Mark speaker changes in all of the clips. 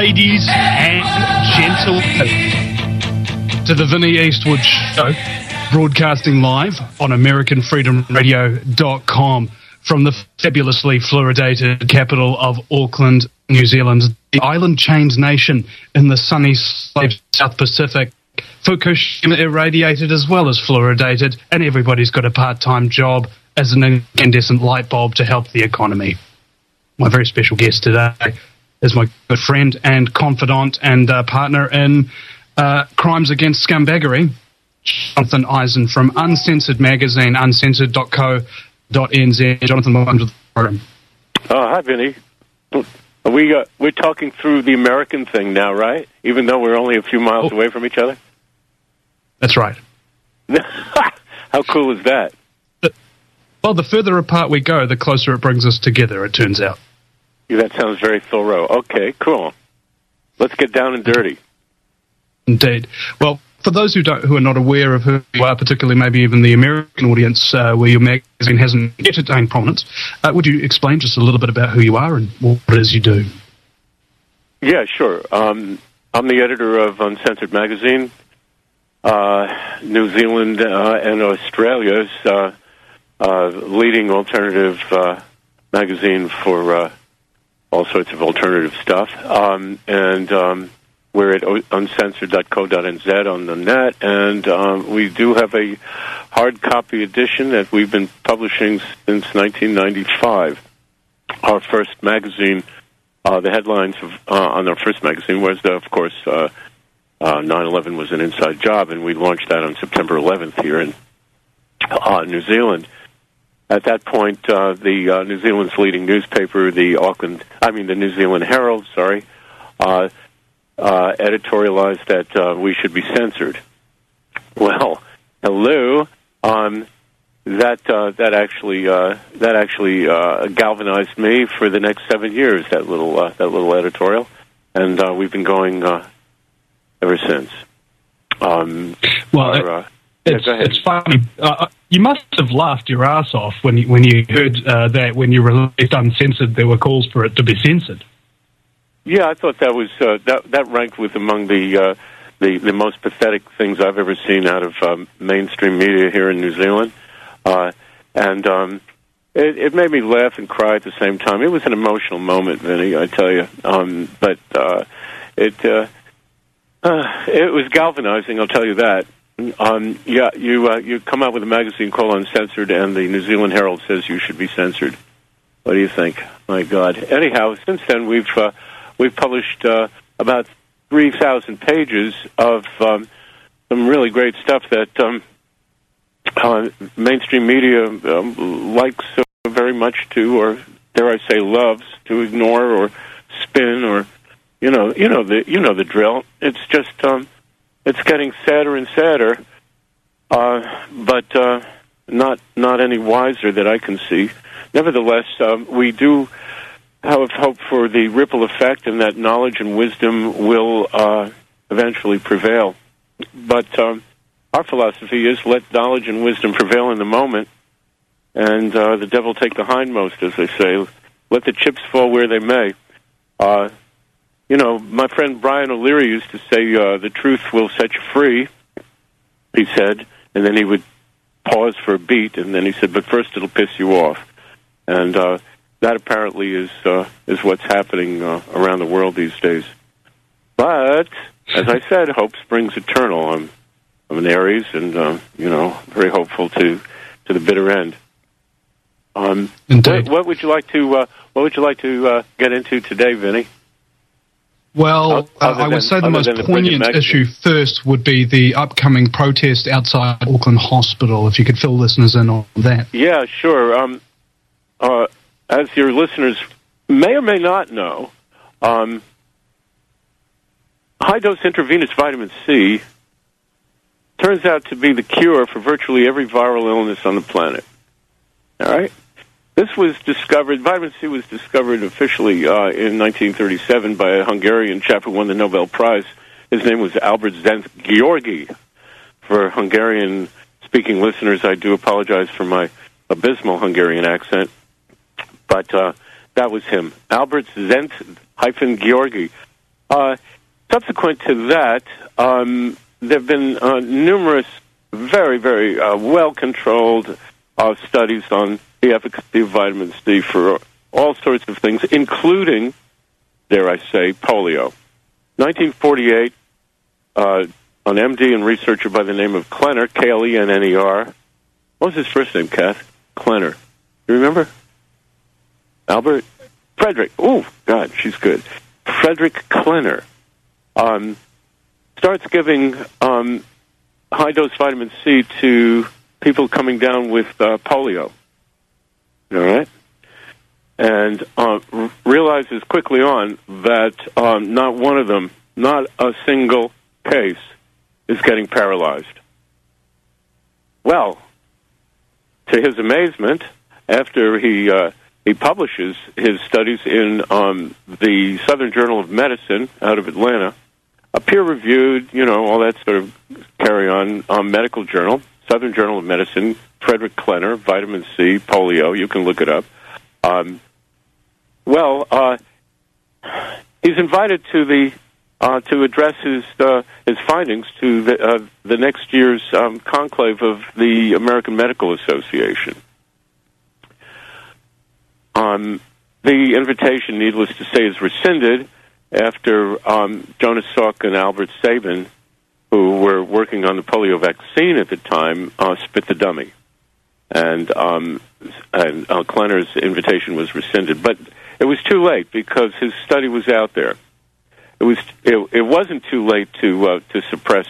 Speaker 1: Ladies and gentlemen, to the Vinnie Eastwood Show, broadcasting live on AmericanFreedomRadio.com from the fabulously fluoridated capital of Auckland, New Zealand, the island-chained nation in the sunny South Pacific. Fukushima irradiated as well as fluoridated, and everybody's got a part-time job as an incandescent light bulb to help the economy. My very special guest today is my good friend and confidant and partner in crimes against scumbaggery, Jonathan Eisen from Uncensored Magazine, uncensored.co.nz. Jonathan, welcome to the program.
Speaker 2: Oh, hi, Vinny. We're talking through the American thing now, right? Even though we're only a few miles away from each other?
Speaker 1: That's right.
Speaker 2: How cool is that?
Speaker 1: Well, the further apart we go, the closer it brings us together, it turns out.
Speaker 2: Yeah, that sounds very thorough. Okay, cool. Let's get down and dirty.
Speaker 1: Indeed. Well, for those who are not aware of who you are, particularly maybe even the American audience, where your magazine hasn't yet attained prominence, would you explain just a little bit about who you are and what it is you do?
Speaker 2: Yeah, sure. I'm the editor of Uncensored Magazine, New Zealand and Australia's leading alternative magazine for all sorts of alternative stuff. We're at uncensored.co.nz on the net, and we do have a hard copy edition that we've been publishing since 1995. Our first magazine, the headlines on our first magazine was, of course, 9/11 was an inside job, and we launched that on September 11th here in New Zealand. At that point, the New Zealand's leading newspaper, the New Zealand Herald, editorialized that we should be censored. Well, hello. That actually galvanized me for the next 7 years. That little editorial, and we've been going ever since.
Speaker 1: It's funny. You must have laughed your ass off when you heard that when you released Uncensored, there were calls for it to be censored.
Speaker 2: Yeah, I thought that was that ranked with among the most pathetic things I've ever seen out of mainstream media here in New Zealand, it made me laugh and cry at the same time. It was an emotional moment, Vinny, I tell you. It was galvanizing, I'll tell you that. You come out with a magazine called Uncensored, and the New Zealand Herald says you should be censored. What do you think? My God. Anyhow, since then we've published about 3,000 pages of some really great stuff that mainstream media likes very much to, or dare I say, loves to ignore or spin, or you know the drill. It's just it's getting sadder and sadder, but not any wiser that I can see. Nevertheless, we do have hope for the ripple effect, and that knowledge and wisdom will eventually prevail. But our philosophy is let knowledge and wisdom prevail in the moment, and the devil take the hindmost, as they say. Let the chips fall where they may. My friend Brian O'Leary used to say, the truth will set you free, he said, and then he would pause for a beat, and then he said, but first it'll piss you off. And that apparently is what's happening around the world these days. But, as I said, hope springs eternal. I'm an Aries, and, very hopeful to the bitter end. What would you like to get into today, Vinny?
Speaker 1: Well, I would say the most poignant issue first would be the upcoming protest outside Auckland Hospital, if you could fill listeners in on that.
Speaker 2: Yeah, sure. As your listeners may or may not know, high-dose intravenous vitamin C turns out to be the cure for virtually every viral illness on the planet. All right? Vitamin C was discovered officially in 1937 by a Hungarian chap who won the Nobel Prize. His name was Albert Szent-Györgyi. For Hungarian-speaking listeners, I do apologize for my abysmal Hungarian accent, but that was him. Albert Szent-Györgyi Subsequent to that, there have been numerous very, very well-controlled studies on the efficacy of vitamin C for all sorts of things, including, dare I say, polio. 1948, an MD and researcher by the name of Klenner, Klenner. What was his first name, Kath? Klenner. You remember? Albert? Frederick. Oh, God, she's good. Frederick Klenner starts giving high-dose vitamin C to people coming down with polio. All right? And realizes quickly on that not one of them, not a single case, is getting paralyzed. Well, to his amazement, after he publishes his studies in the Southern Journal of Medicine out of Atlanta, a peer-reviewed, all that sort of carry-on medical journal, Southern Journal of Medicine, Frederick Klenner, vitamin C, polio, you can look it up. He's invited to address his findings to the next year's conclave of the American Medical Association. The invitation, needless to say, is rescinded after Jonas Salk and Albert Sabin, who were working on the polio vaccine at the time, spit the dummy. And Klenner's invitation was rescinded. But it was too late because his study was out there. It wasn't too late to suppress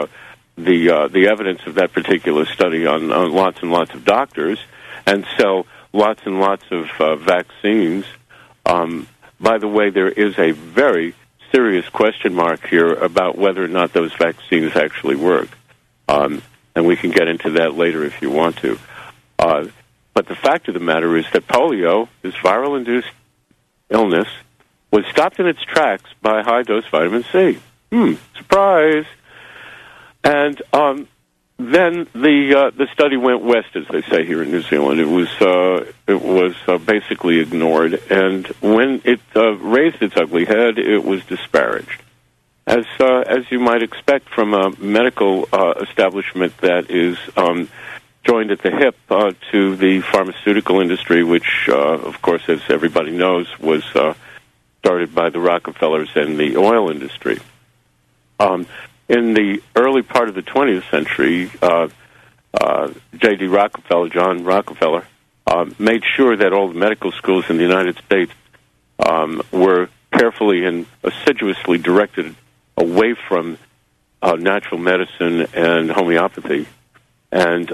Speaker 2: the evidence of that particular study on lots and lots of doctors and sell lots and lots of vaccines. By the way, there is a very serious question mark here about whether or not those vaccines actually work. And we can get into that later if you want to. But the fact of the matter is that polio, this viral-induced illness, was stopped in its tracks by high-dose vitamin C. Surprise! And then the study went west, as they say here in New Zealand. It was basically ignored, and when it raised its ugly head, it was disparaged, as you might expect from a medical establishment that is joined at the hip to the pharmaceutical industry, which, of course, as everybody knows, was started by the Rockefellers and the oil industry. In the early part of the 20th century, J.D. Rockefeller, John Rockefeller, made sure that all the medical schools in the United States were carefully and assiduously directed away from natural medicine and homeopathy, and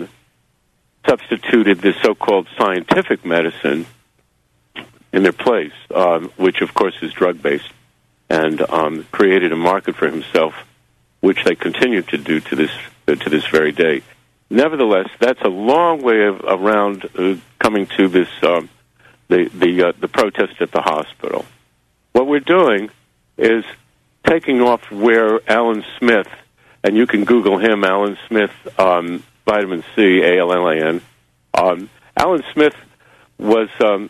Speaker 2: substituted the so-called scientific medicine in their place, which, of course, is drug-based, and created a market for himself, which they continue to do to this very day. Nevertheless, that's a long way around coming to this the protest at the hospital. What we're doing is taking off where Alan Smith, and you can Google him, Alan Smith, vitamin C, ALLAN. Alan Smith was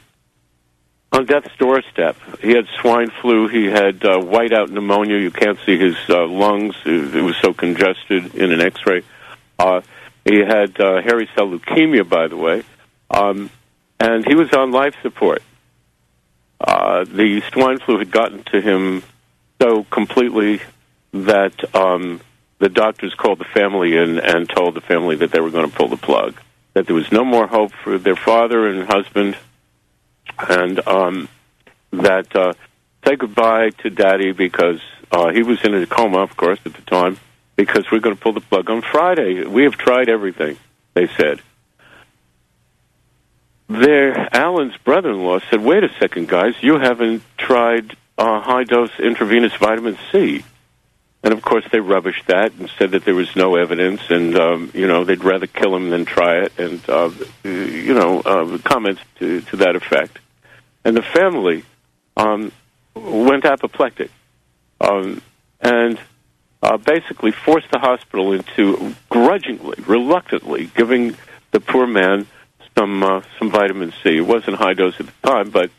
Speaker 2: on death's doorstep. He had swine flu. He had whiteout pneumonia. You can't see his lungs. It was so congested in an X-ray. He had hairy cell leukemia, by the way, and he was on life support. The swine flu had gotten to him so completely that the doctors called the family in and told the family that they were going to pull the plug, that there was no more hope for their father and husband, and that say goodbye to Daddy because he was in a coma, of course, at the time, because we're going to pull the plug on Friday. We have tried everything, they said. Alan's brother-in-law said, wait a second, guys, you haven't tried high-dose intravenous vitamin C. And, of course, they rubbished that and said that there was no evidence and, they'd rather kill him than try it and, comments to that effect. And the family went apoplectic and basically forced the hospital into grudgingly, reluctantly giving the poor man some vitamin C. It wasn't high dose at the time, but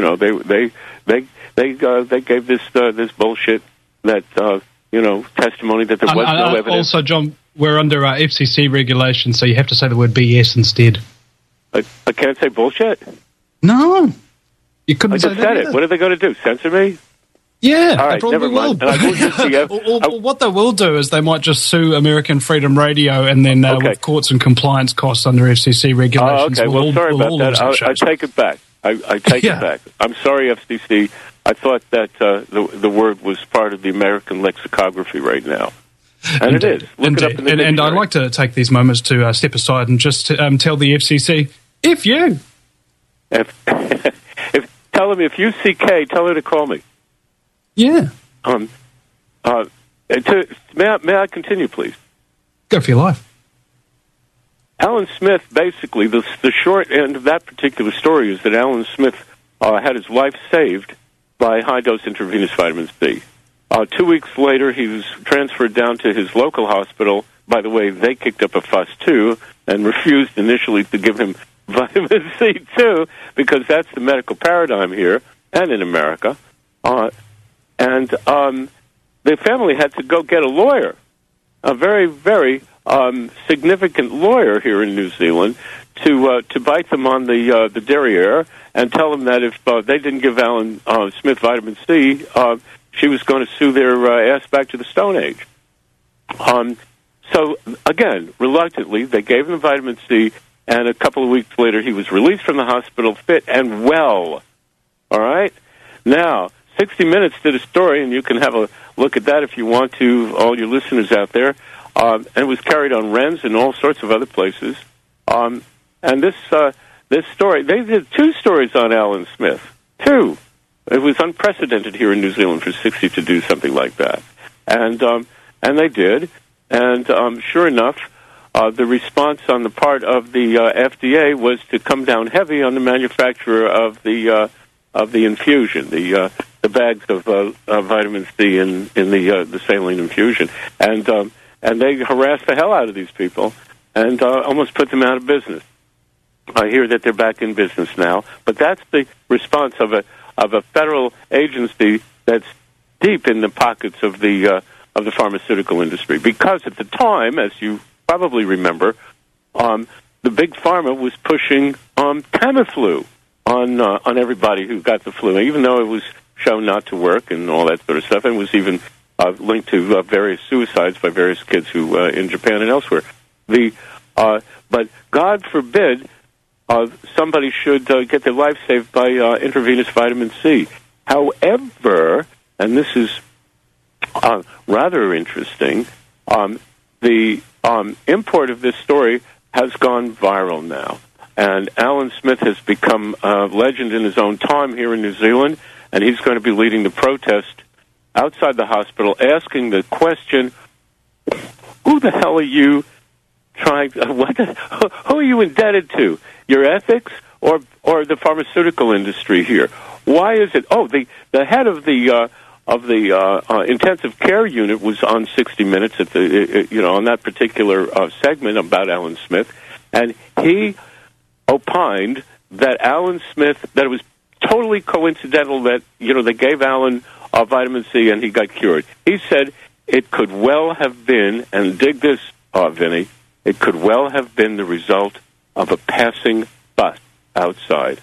Speaker 2: they gave this bullshit that testimony that there was no evidence.
Speaker 1: Also, John, we're under FCC regulation, so you have to say the word BS instead.
Speaker 2: I can't say bullshit.
Speaker 1: No, you couldn't.
Speaker 2: I just said it. What are they going to do? Censor me?
Speaker 1: Yeah,
Speaker 2: all right,
Speaker 1: they probably will. What they will do is they might just sue American Freedom Radio, and then with courts and compliance costs under FCC regulations.
Speaker 2: Okay, well, sorry about that. I take it back. I take it back. I'm sorry, FCC. I thought that the word was part of the American lexicography right now. And it is. Look it up in the dictionary.
Speaker 1: And I'd like to take these moments to step aside and just tell the FCC, if
Speaker 2: tell them if you see Kay, tell her to call me.
Speaker 1: Yeah.
Speaker 2: May I continue, please?
Speaker 1: Go for your life.
Speaker 2: Alan Smith, basically, the short end of that particular story is that Alan Smith had his life saved by high-dose intravenous vitamin C. 2 weeks later, he was transferred down to his local hospital. By the way, they kicked up a fuss, too, and refused initially to give him vitamin C, too, because that's the medical paradigm here and in America. And the family had to go get a lawyer, a very, very significant lawyer here in New Zealand, to bite them on the derriere and tell them that if they didn't give Alan Smith vitamin C, she was going to sue their ass back to the Stone Age. So, again, reluctantly, they gave him vitamin C, and a couple of weeks later he was released from the hospital fit and well. All right? Now, 60 Minutes did a story, and you can have a look at that if you want to, all your listeners out there. And it was carried on Ren's and all sorts of other places. And this story, they did 2 stories on Alan Smith. 2. It was unprecedented here in New Zealand for 60 to do something like that. And they did. And sure enough, the response on the part of the FDA was to come down heavy on the manufacturer of the infusion, the bags of vitamin C in the saline infusion, and they harassed the hell out of these people and almost put them out of business. I hear that they're back in business now, but that's the response of a federal agency that's deep in the pockets of the pharmaceutical industry. Because at the time, as you probably remember, the big pharma was pushing Tamiflu on everybody who got the flu, even though it was shown not to work and all that sort of stuff, and was even linked to various suicides by various kids who in Japan and elsewhere. But God forbid somebody should get their life saved by intravenous vitamin C. However, and this is rather interesting, the import of this story has gone viral now. And Alan Smith has become a legend in his own time here in New Zealand, and he's going to be leading the protest outside the hospital, asking the question, who the hell are you trying, who are you indebted to? Your ethics or the pharmaceutical industry here? Why is it, the head of the intensive care unit was on 60 Minutes at on that particular segment about Alan Smith, and he opined that Alan Smith, that it was totally coincidental that, they gave Alan vitamin C and he got cured. He said it could well have been, and dig this, Vinny, it could well have been the result of a passing bus outside.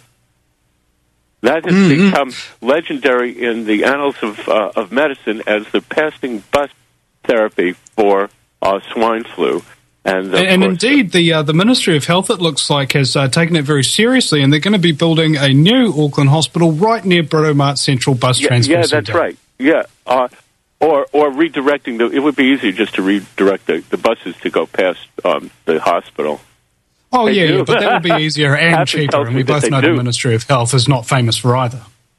Speaker 2: That has become legendary in the annals of medicine as the passing bus therapy for swine flu. And
Speaker 1: indeed, the Ministry of Health, it looks like, has taken it very seriously, and they're going to be building a new Auckland hospital right near Britomart Central Bus Transport Centre.
Speaker 2: Yeah, that's right. Yeah, or redirecting it would be easier just to redirect the buses to go past the hospital.
Speaker 1: Oh, yeah, but that would be easier and cheaper, and we both know the Ministry of Health is not famous for either.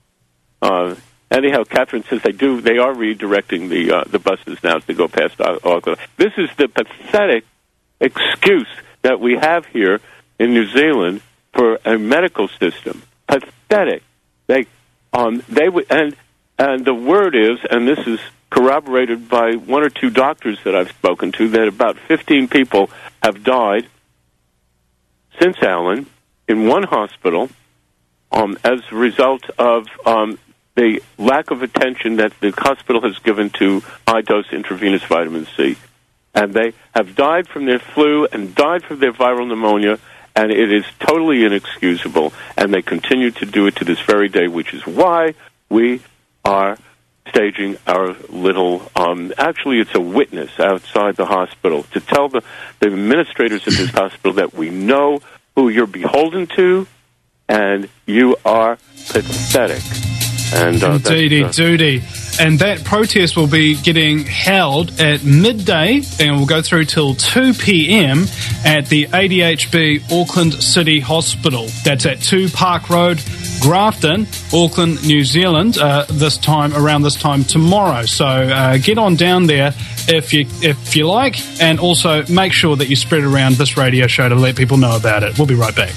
Speaker 2: Anyhow, Catherine says they are redirecting the buses now to go past Auckland. This is the pathetic excuse that we have here in New Zealand for a medical system. Pathetic. They would, and the word is, and this is corroborated by 1 or 2 doctors that I've spoken to, that about 15 people have died since Alan in one hospital as a result of the lack of attention that the hospital has given to high-dose intravenous vitamin C. And they have died from their flu and died from their viral pneumonia, and it is totally inexcusable. And they continue to do it to this very day, which is why we are staging our little, actually it's a witness outside the hospital to tell the administrators of this hospital that we know who you're beholden to, and you are pathetic. And
Speaker 1: Indeedy. And that protest will be getting held at midday and will go through till 2 p.m. at the ADHB Auckland City Hospital. That's at 2 Park Road, Grafton, Auckland, New Zealand, around this time tomorrow. So get on down there if you like, and also make sure that you spread around this radio show to let people know about it. We'll be right back.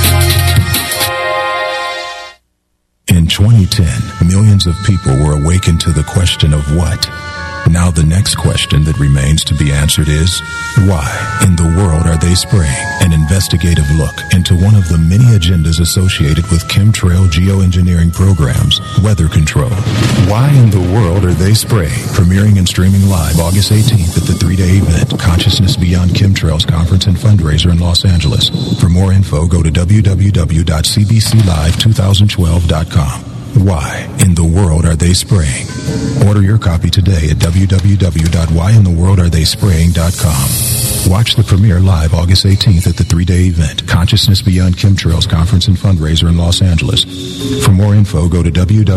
Speaker 3: In 2010, millions of people were awakened to the question of what. Now the next question that remains to be answered is, why in the world are they spraying? An investigative look into one of the many agendas associated with chemtrail geoengineering programs, weather control. Why in the world are they spraying? Premiering and streaming live August 18th at the 3-day event, Consciousness Beyond Chemtrails Conference and Fundraiser in Los Angeles. For more info, go to www.cbclive2012.com. Why in the world are they spraying? Order your copy today at www.whyintheworldaretheyspraying.com. Watch the premiere live August 18th at the 3-day event, Consciousness Beyond Chemtrails Conference and Fundraiser in Los Angeles. For more info, go to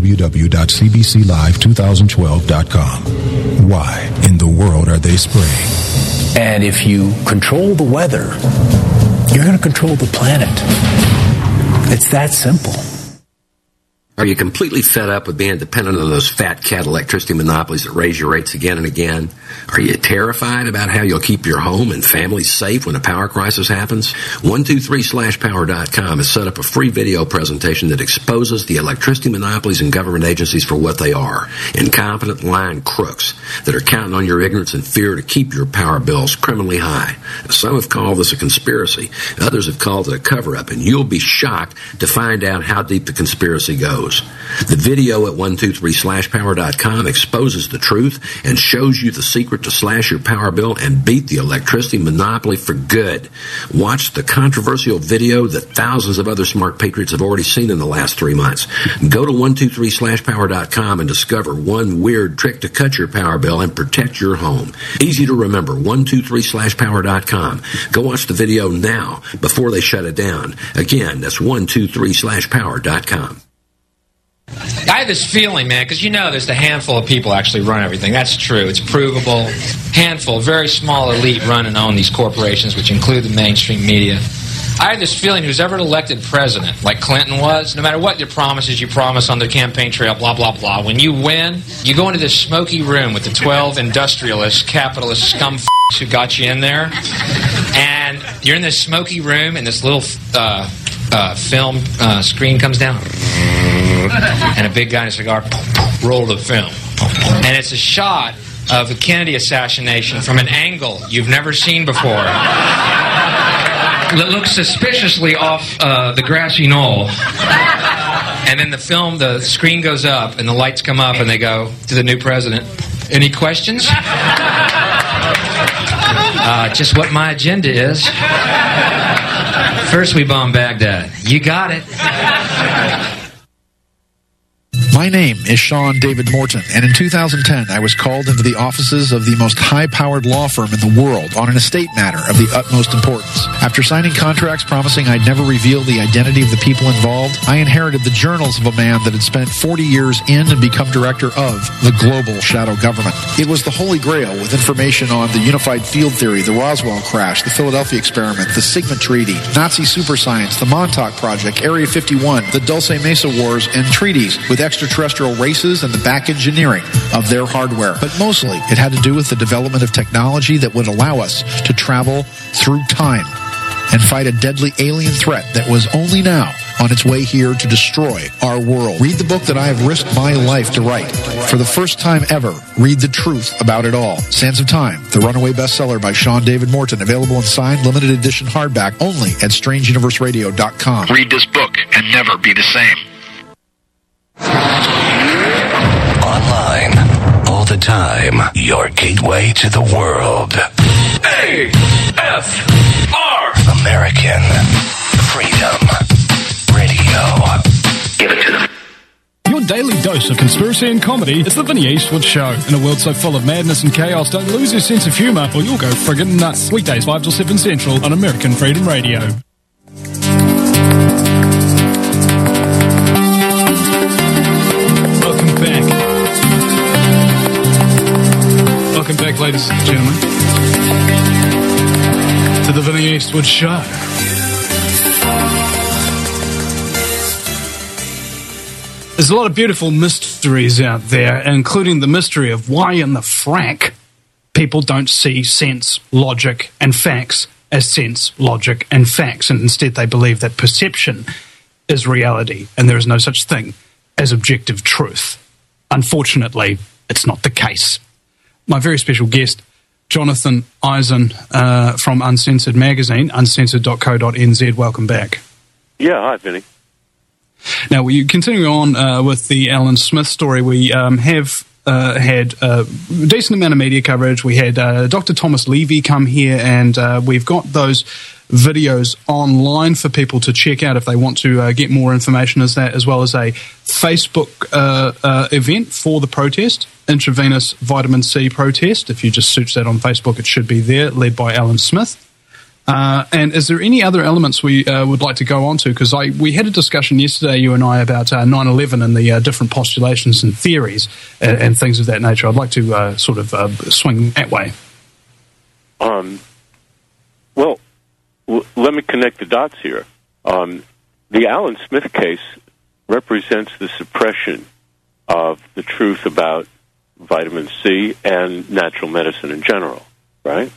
Speaker 3: www.cbclive2012.com. Why in the world are they spraying?
Speaker 4: And if you control the weather, you're going to control the planet. It's that simple.
Speaker 5: Are you completely fed up with being dependent on those fat cat electricity monopolies that raise your rates again and again? Are you terrified about how you'll keep your home and family safe when a power crisis happens? 123/power.com has set up a free video presentation that exposes the electricity monopolies and government agencies for what they are: incompetent, lying crooks that are counting on your ignorance and fear to keep your power bills criminally high. Some have called this a conspiracy. Others have called it a cover-up, and you'll be shocked to find out how deep the conspiracy goes. The video at 123/power.com exposes the truth and shows you the secret to slash your power bill and beat the electricity monopoly for good. Watch the controversial video that thousands of other smart patriots have already seen in the last 3 months. Go to 123/power.com and discover one weird trick to cut your power bill and protect your home. Easy to remember, 123/power.com. Go watch the video now before they shut it down. Again, that's 123/power.com.
Speaker 6: I have this feeling, man, because there's a handful of people actually run everything. That's true. It's provable. Handful, very small elite run and own these corporations, which include the mainstream media. I have this feeling who's ever elected president, like Clinton was, no matter what your promises you promise on the campaign trail, blah, blah, blah, when you win, you go into this smoky room with the 12 industrialist, capitalist scum who got you in there, and you're in this smoky room, and this little film screen comes down, and a big guy in a cigar, roll the film. And it's a shot of the Kennedy assassination from an angle you've never seen before. It looks suspiciously off the grassy knoll. And then the screen goes up, and the lights come up, and they go to the new president. Any questions? Just what my agenda is. First we bomb Baghdad. You got it.
Speaker 7: My name is Sean David Morton, and in 2010 I was called into the offices of the most high-powered law firm in the world on an estate matter of the utmost importance. After signing contracts promising I'd never reveal the identity of the people involved, I inherited the journals of a man that had spent 40 years in and become director of the global shadow government. It was the Holy Grail, with information on the unified field theory, the Roswell crash, the Philadelphia experiment, the Sigma Treaty, Nazi superscience, the Montauk Project, Area 51, the Dulce Mesa Wars, and treaties with extraterrestrial races and the back engineering of their hardware. But mostly, it had to do with the development of technology that would allow us to travel through time and fight a deadly alien threat that was only now on its way here to destroy our world. Read the book that I have risked my life to write. For the first time ever, read the truth about it all. Sands of Time, the runaway bestseller by Sean David Morton, available in signed limited edition hardback only at strangeuniverseradio.com.
Speaker 4: Read this book and never be the same.
Speaker 8: Online, all the time, your gateway to the world. AFR! American Freedom Radio. Give it to them.
Speaker 9: Your daily dose of conspiracy and comedy is the Vinny Eastwood Show. In a world so full of madness and chaos, don't lose your sense of humour or you'll go friggin' nuts. Weekdays 5 till 7 Central on American Freedom Radio. Welcome back, ladies and gentlemen, to the Vinny Eastwood Show. There's a lot of beautiful mysteries out there, including the mystery of why in the frack people don't see sense, logic, and facts as sense, logic, and facts, and instead they believe that perception is reality, and there is no such thing as objective truth. Unfortunately, it's not the case. My very special guest, Jonathan Eisen from Uncensored Magazine, uncensored.co.nz. Welcome back.
Speaker 2: Yeah, hi, Vinny.
Speaker 9: Now, we continue on with the Alan Smith story. We have had a decent amount of media coverage. We had Dr. Thomas Levy come here, and we've got those videos online for people to check out if they want to get more information, as well as a Facebook event for the protest, intravenous vitamin C protest. If you just search that on Facebook, it should be there, led by Alan Smith. And is there any other elements we would like to go on to? Because we had a discussion yesterday, you and I, about 9/11 and the different postulations and theories and things of that nature. I'd like to sort of swing that way.
Speaker 2: Well, let me connect the dots here. The Alan Smith case represents the suppression of the truth about vitamin C and natural medicine in general, right?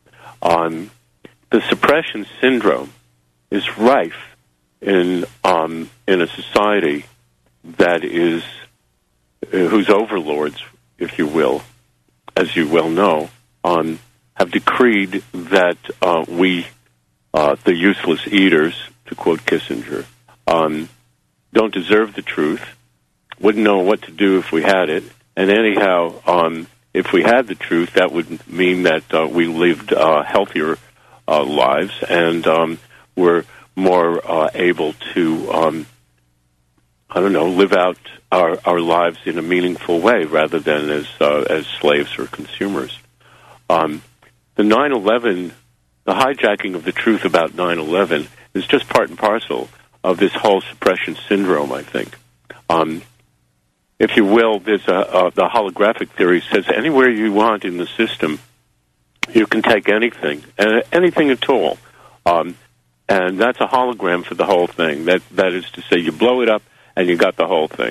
Speaker 2: The suppression syndrome is rife in a society that is whose overlords, if you will, as you well know, have decreed that we, the useless eaters, to quote Kissinger, don't deserve the truth, wouldn't know what to do if we had it, and anyhow, if we had the truth, that would mean that we lived healthier lives, and we're more able to, live out our lives in a meaningful way rather than as slaves or consumers. The 9/11, the hijacking of the truth about 9/11 is just part and parcel of this whole suppression syndrome, I think. If you will, there's the holographic theory says anywhere you want in the system, you can take anything, anything at all, and that's a hologram for the whole thing. That is to say, you blow it up and you got the whole thing.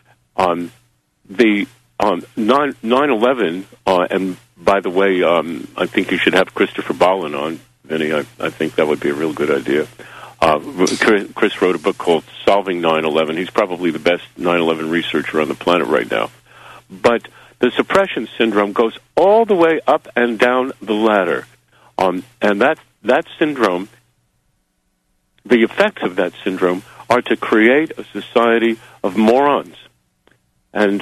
Speaker 2: The 9/11, and by the way, I think you should have Christopher Ballin on, Vinny. I think that would be a real good idea. Chris wrote a book called Solving 9/11. He's probably the best 9/11 researcher on the planet right now. But the suppression syndrome goes all the way up and down the ladder. And that syndrome, the effects of that syndrome are to create a society of morons. And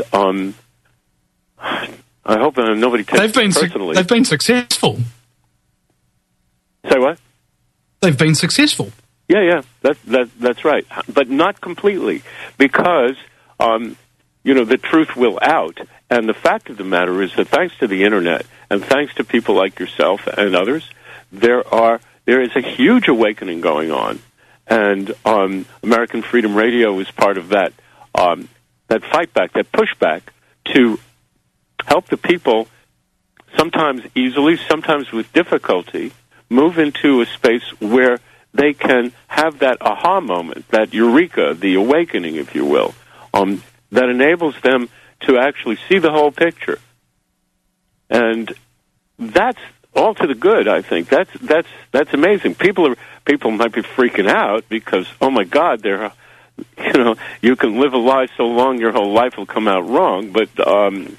Speaker 2: I hope nobody takes it personally.
Speaker 9: They've been successful.
Speaker 2: Say what?
Speaker 9: They've been successful.
Speaker 2: Yeah, that's right. But not completely, because, the truth will out. And the fact of the matter is that thanks to the Internet and thanks to people like yourself and others, there is a huge awakening going on. And American Freedom Radio is part of that fight back, that pushback to help the people, sometimes easily, sometimes with difficulty, move into a space where they can have that aha moment, that eureka, the awakening, if you will, that enables them to actually see the whole picture. And that's all to the good. I think that's amazing. People might be freaking out because, oh my God, you can live a lie so long your whole life will come out wrong. But and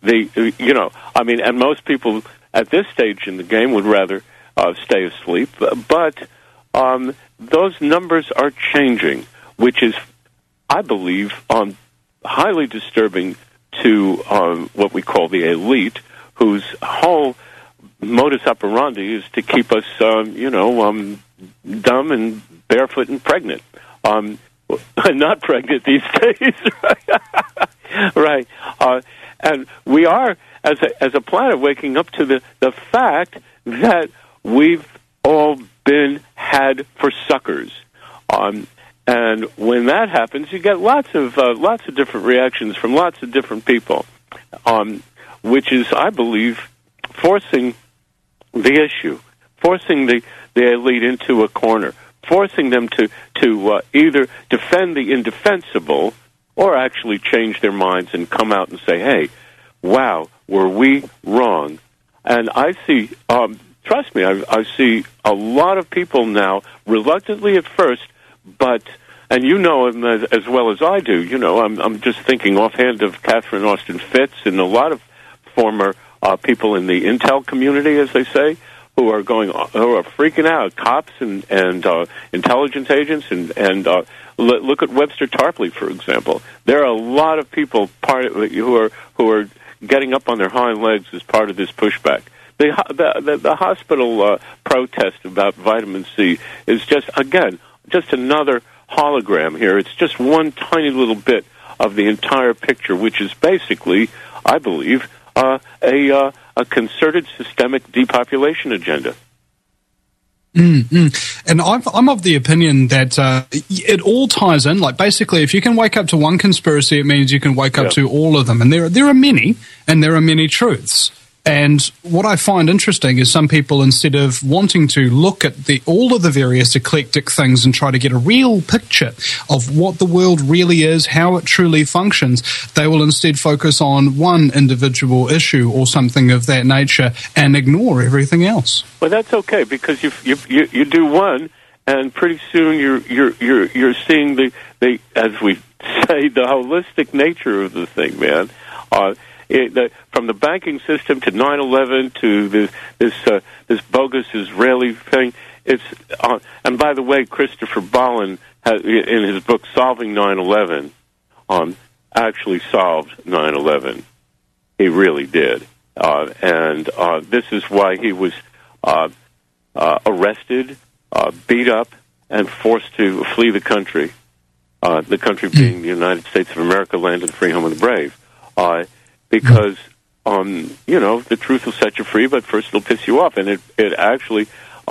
Speaker 2: most people at this stage in the game would rather stay asleep. But those numbers are changing, which is, I believe, highly disturbing to what we call the elite, whose whole modus operandi is to keep us, dumb and barefoot and pregnant. Not pregnant these days, right? And we are, as a planet, waking up to the fact that we've all been had for suckers. And when that happens, you get lots of different reactions from lots of different people, which is, I believe, forcing the issue, forcing the elite into a corner, forcing them to either defend the indefensible or actually change their minds and come out and say, hey, wow, were we wrong? And I see, trust me, I see a lot of people now, reluctantly at first, but, and you know him as well as I do, I'm just thinking offhand of Catherine Austin Fitts and a lot of former people in the intel community, as they say, who are freaking out, cops and intelligence agents, and look at Webster Tarpley, for example. There are a lot of people who are getting up on their hind legs as part of this pushback. The hospital protest about vitamin C is just another hologram here. It's just one tiny little bit of the entire picture, which is basically, I believe, a concerted systemic depopulation agenda.
Speaker 9: And I'm of the opinion that it all ties in. Like, basically, if you can wake up to one conspiracy, it means you can wake up to all of them. And there are many, and there are many truths. And what I find interesting is some people, instead of wanting to look at all of the various eclectic things and try to get a real picture of what the world really is, how it truly functions, they will instead focus on one individual issue or something of that nature and ignore everything else.
Speaker 2: Well, that's okay, because you do one, and pretty soon you're seeing the as we say, the holistic nature of the thing, man. From the banking system to 9/11 to this bogus Israeli thing, and by the way, Christopher Bolin in his book Solving 9/11 actually solved 9/11. He really did, and this is why he was arrested, beat up, and forced to flee the country. The country being the United States of America, land of the free, home of the brave. Because, the truth will set you free, but first it'll piss you off. And it actually,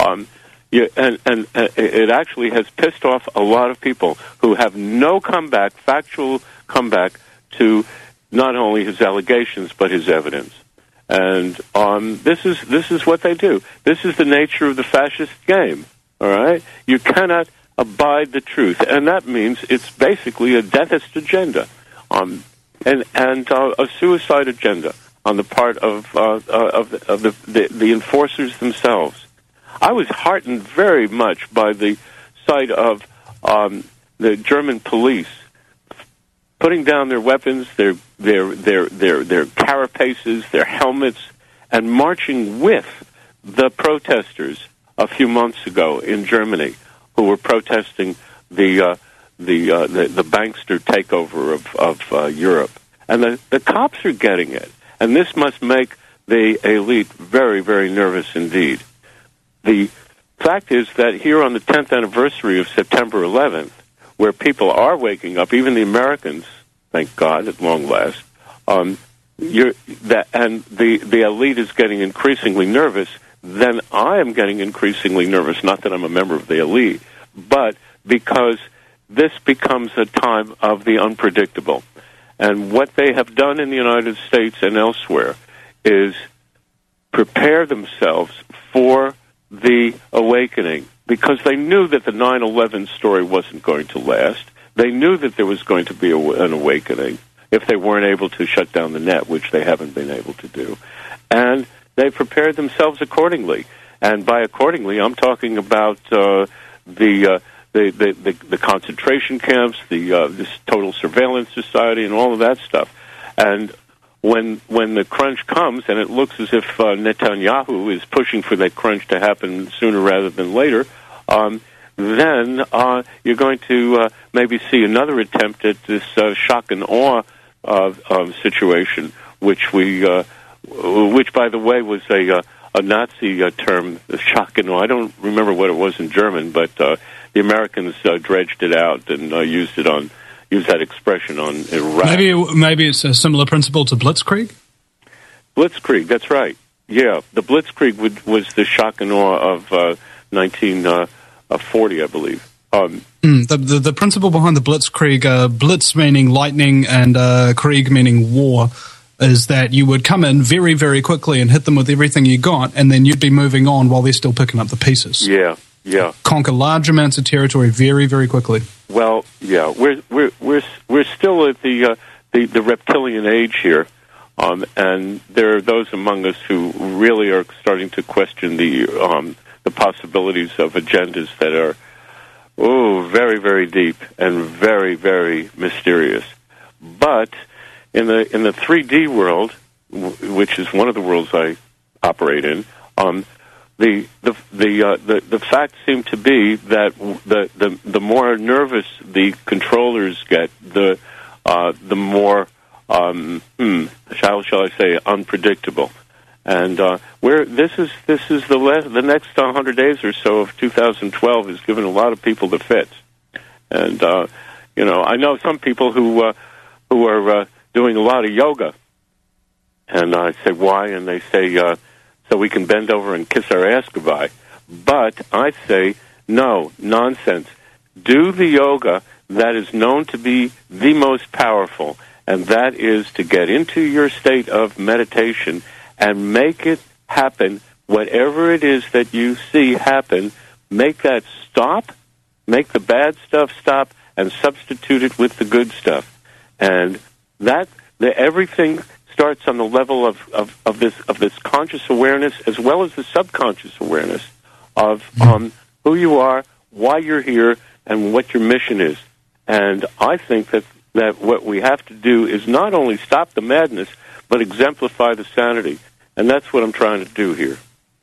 Speaker 2: it actually has pissed off a lot of people who have no factual comeback to not only his allegations, but his evidence. And this is what they do. This is the nature of the fascist game, all right? You cannot abide the truth, and that means it's basically a deathist agenda. And a suicide agenda on the part of the enforcers themselves. I was heartened very much by the sight of the German police putting down their weapons, their carapaces, their helmets, and marching with the protesters a few months ago in Germany, who were protesting the bankster takeover of Europe. And the cops are getting it. And this must make the elite very, very nervous indeed. The fact is that here on the 10th anniversary of September 11th, where people are waking up, even the Americans, thank God, at long last, and the elite is getting increasingly nervous, then I am getting increasingly nervous, not that I'm a member of the elite, but because this becomes a time of the unpredictable. And what they have done in the United States and elsewhere is prepare themselves for the awakening, because they knew that the 9/11 story wasn't going to last. They knew that there was going to be an awakening if they weren't able to shut down the net, which they haven't been able to do. And they prepared themselves accordingly. And by accordingly, I'm talking about the concentration camps, this total surveillance society, and all of that stuff. And when the crunch comes, and it looks as if Netanyahu is pushing for that crunch to happen sooner rather than later, then you're going to maybe see another attempt at this shock and awe situation, which by the way was a Nazi term, shock and awe. I don't remember what it was in German, but the Americans dredged it out and used that expression on Iraq.
Speaker 9: Maybe it's a similar principle to Blitzkrieg?
Speaker 2: Blitzkrieg, that's right. Yeah, the Blitzkrieg was the shock and awe of 1940, I believe.
Speaker 9: The principle behind the Blitzkrieg, blitz meaning lightning and Krieg meaning war, is that you would come in very, very quickly and hit them with everything you got, and then you'd be moving on while they're still picking up the pieces.
Speaker 2: Yeah.
Speaker 9: Conquer large amounts of territory very, very quickly.
Speaker 2: Well, yeah, we're still at the reptilian age here, and there are those among us who really are starting to question the possibilities of agendas that are very, very deep and very, very mysterious. But in the 3D world, which is one of the worlds I operate in, the facts seem to be that the more nervous the controllers get, the more shall I say unpredictable. And this is the next 100 days or so of 2012 has given a lot of people the fits. And I know some people who are doing a lot of yoga, and I say why, and they say so we can bend over and kiss our ass goodbye. But I say no, nonsense. Do the yoga that is known to be the most powerful, and that is to get into your state of meditation and make it happen. Whatever it is that you see happen, make that stop, make the bad stuff stop, and substitute it with the good stuff. And everything starts on the level of this conscious awareness as well as the subconscious awareness of who you are, why you're here, and what your mission is. And I think that what we have to do is not only stop the madness, but exemplify the sanity. And that's what I'm trying to do here.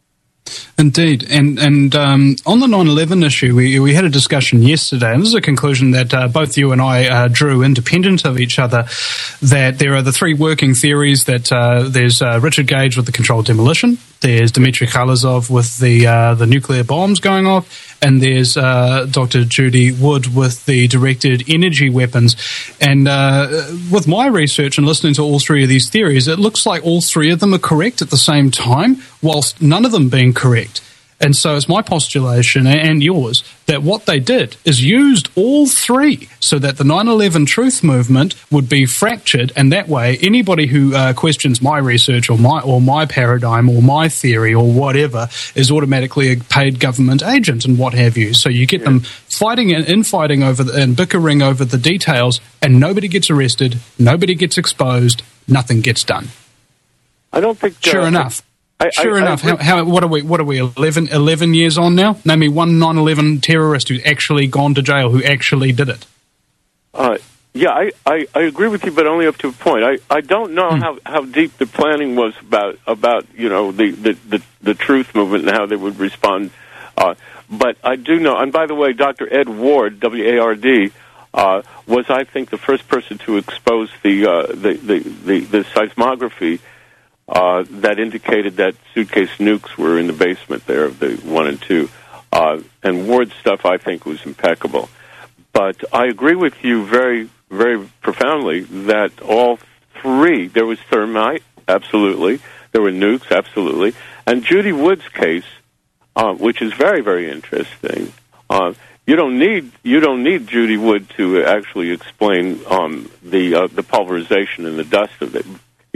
Speaker 9: Indeed. And on the 9/11 issue, we had a discussion yesterday, and this is a conclusion that both you and I drew independent of each other, that there are the three working theories, that there's Richard Gage with the controlled demolition, there's Dmitry Khalazov with the nuclear bombs going off, and there's Dr. Judy Wood with the directed energy weapons. And with my research and listening to all three of these theories, it looks like all three of them are correct at the same time, whilst none of them being correct. And so it's my postulation, and yours, that what they did is used all three so that the 9/11 truth movement would be fractured, and that way anybody who questions my research or my paradigm or my theory or whatever is automatically a paid government agent and what have you. So you get them fighting and infighting over and bickering over the details, and nobody gets arrested, nobody gets exposed, nothing gets done.
Speaker 2: I don't think...
Speaker 9: Sure enough. What are we 11 years on now? Name me one 9/11 terrorist who's actually gone to jail, who actually did it.
Speaker 2: I agree with you, but only up to a point. I don't know how deep the planning was about the truth movement and how they would respond. But I do know, and by the way, Dr. Ed Ward, W-A-R-D, was, I think, the first person to expose the seismography that indicated that suitcase nukes were in the basement there of the 1 and 2. And Ward's stuff, I think, was impeccable. But I agree with you very, very profoundly that all three, there was thermite, absolutely. There were nukes, absolutely. And Judy Wood's case, which is very, very interesting, you don't need Judy Wood to actually explain the pulverization and the dust of it.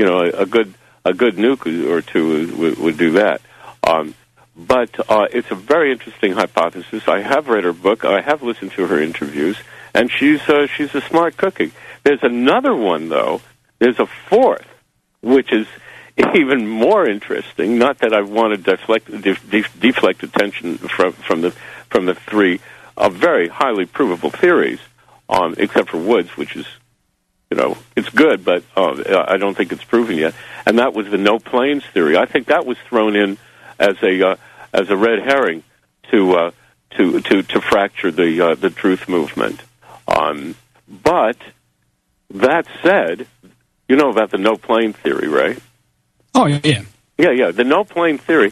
Speaker 2: A good nuke or two would do that. But it's a very interesting hypothesis. I have read her book. I have listened to her interviews, and she's a smart cookie. There's another one, though. There's a fourth, which is even more interesting, not that I want to deflect attention from the three very highly provable theories, except for Woods, which is, it's good, but I don't think it's proven yet. And that was the no planes theory. I think that was thrown in as a red herring to fracture the truth movement. But that said, you know about the no plane theory, right?
Speaker 9: Oh yeah.
Speaker 2: Yeah. The no plane theory.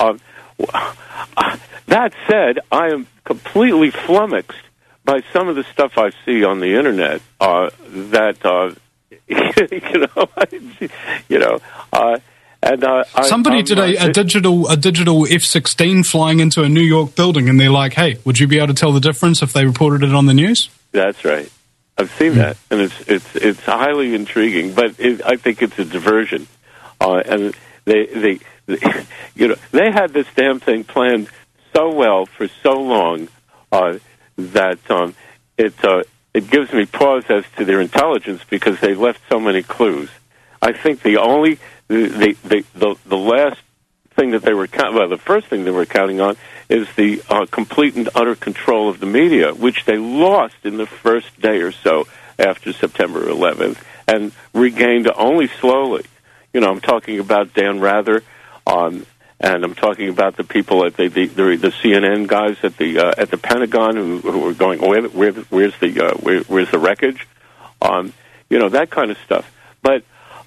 Speaker 2: That said, I am completely flummoxed by some of the stuff I see on the internet.
Speaker 9: Somebody did a digital F-16 flying into a New York building, and they're like, "Hey, would you be able to tell the difference if they reported it on the news?"
Speaker 2: That's right. I've seen that, and it's highly intriguing. But I think it's a diversion, and they had this damn thing planned so well for so long that it gives me pause as to their intelligence, because they left so many clues. I think the last thing that they were the first thing they were counting on is the complete and utter control of the media, which they lost in the first day or so after September 11th, and regained only slowly. I'm talking about Dan Rather, and I'm talking about the people at the CNN guys at the Pentagon who were going, where's the wreckage, that kind of stuff. But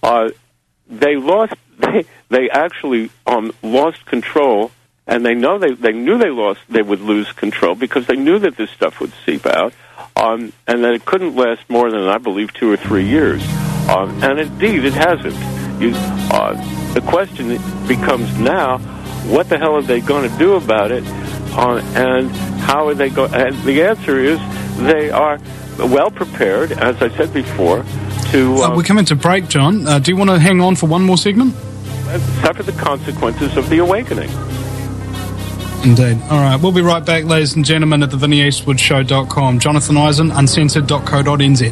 Speaker 2: they actually lost control, and they knew they would lose control, because they knew that this stuff would seep out, and that it couldn't last more than, I believe, 2 or 3 years, and indeed it hasn't. The question becomes now, what the hell are they going to do about it, and how are they going? And the answer is they are well prepared, as I said before, to...
Speaker 9: we're coming to break, John. Do you want to hang on for one more segment?
Speaker 2: Suffer the consequences of the awakening.
Speaker 9: Indeed. All right, we'll be right back, ladies and gentlemen, at the VinnyEastwoodShow.com. Jonathan Eisen, uncensored.co.nz.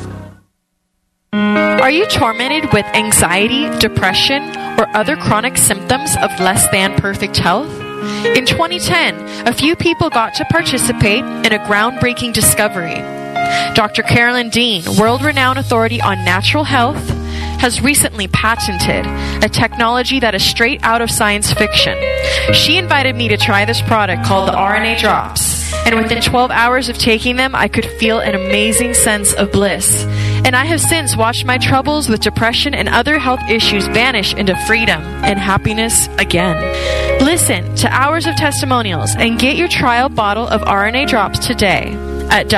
Speaker 10: Are you tormented with anxiety, depression, or other chronic symptoms of less than perfect health? In 2010, a few people got to participate in a groundbreaking discovery. Dr. Carolyn Dean, world-renowned authority on natural health, has recently patented a technology that is straight out of science fiction. She invited me to try this product called the RNA Drops, and within 12 hours of taking them, I could feel an amazing sense of bliss. And I have since watched my troubles with depression and other health issues vanish into freedom and happiness again. Listen to hours of testimonials and get your trial bottle of RNA Drops today at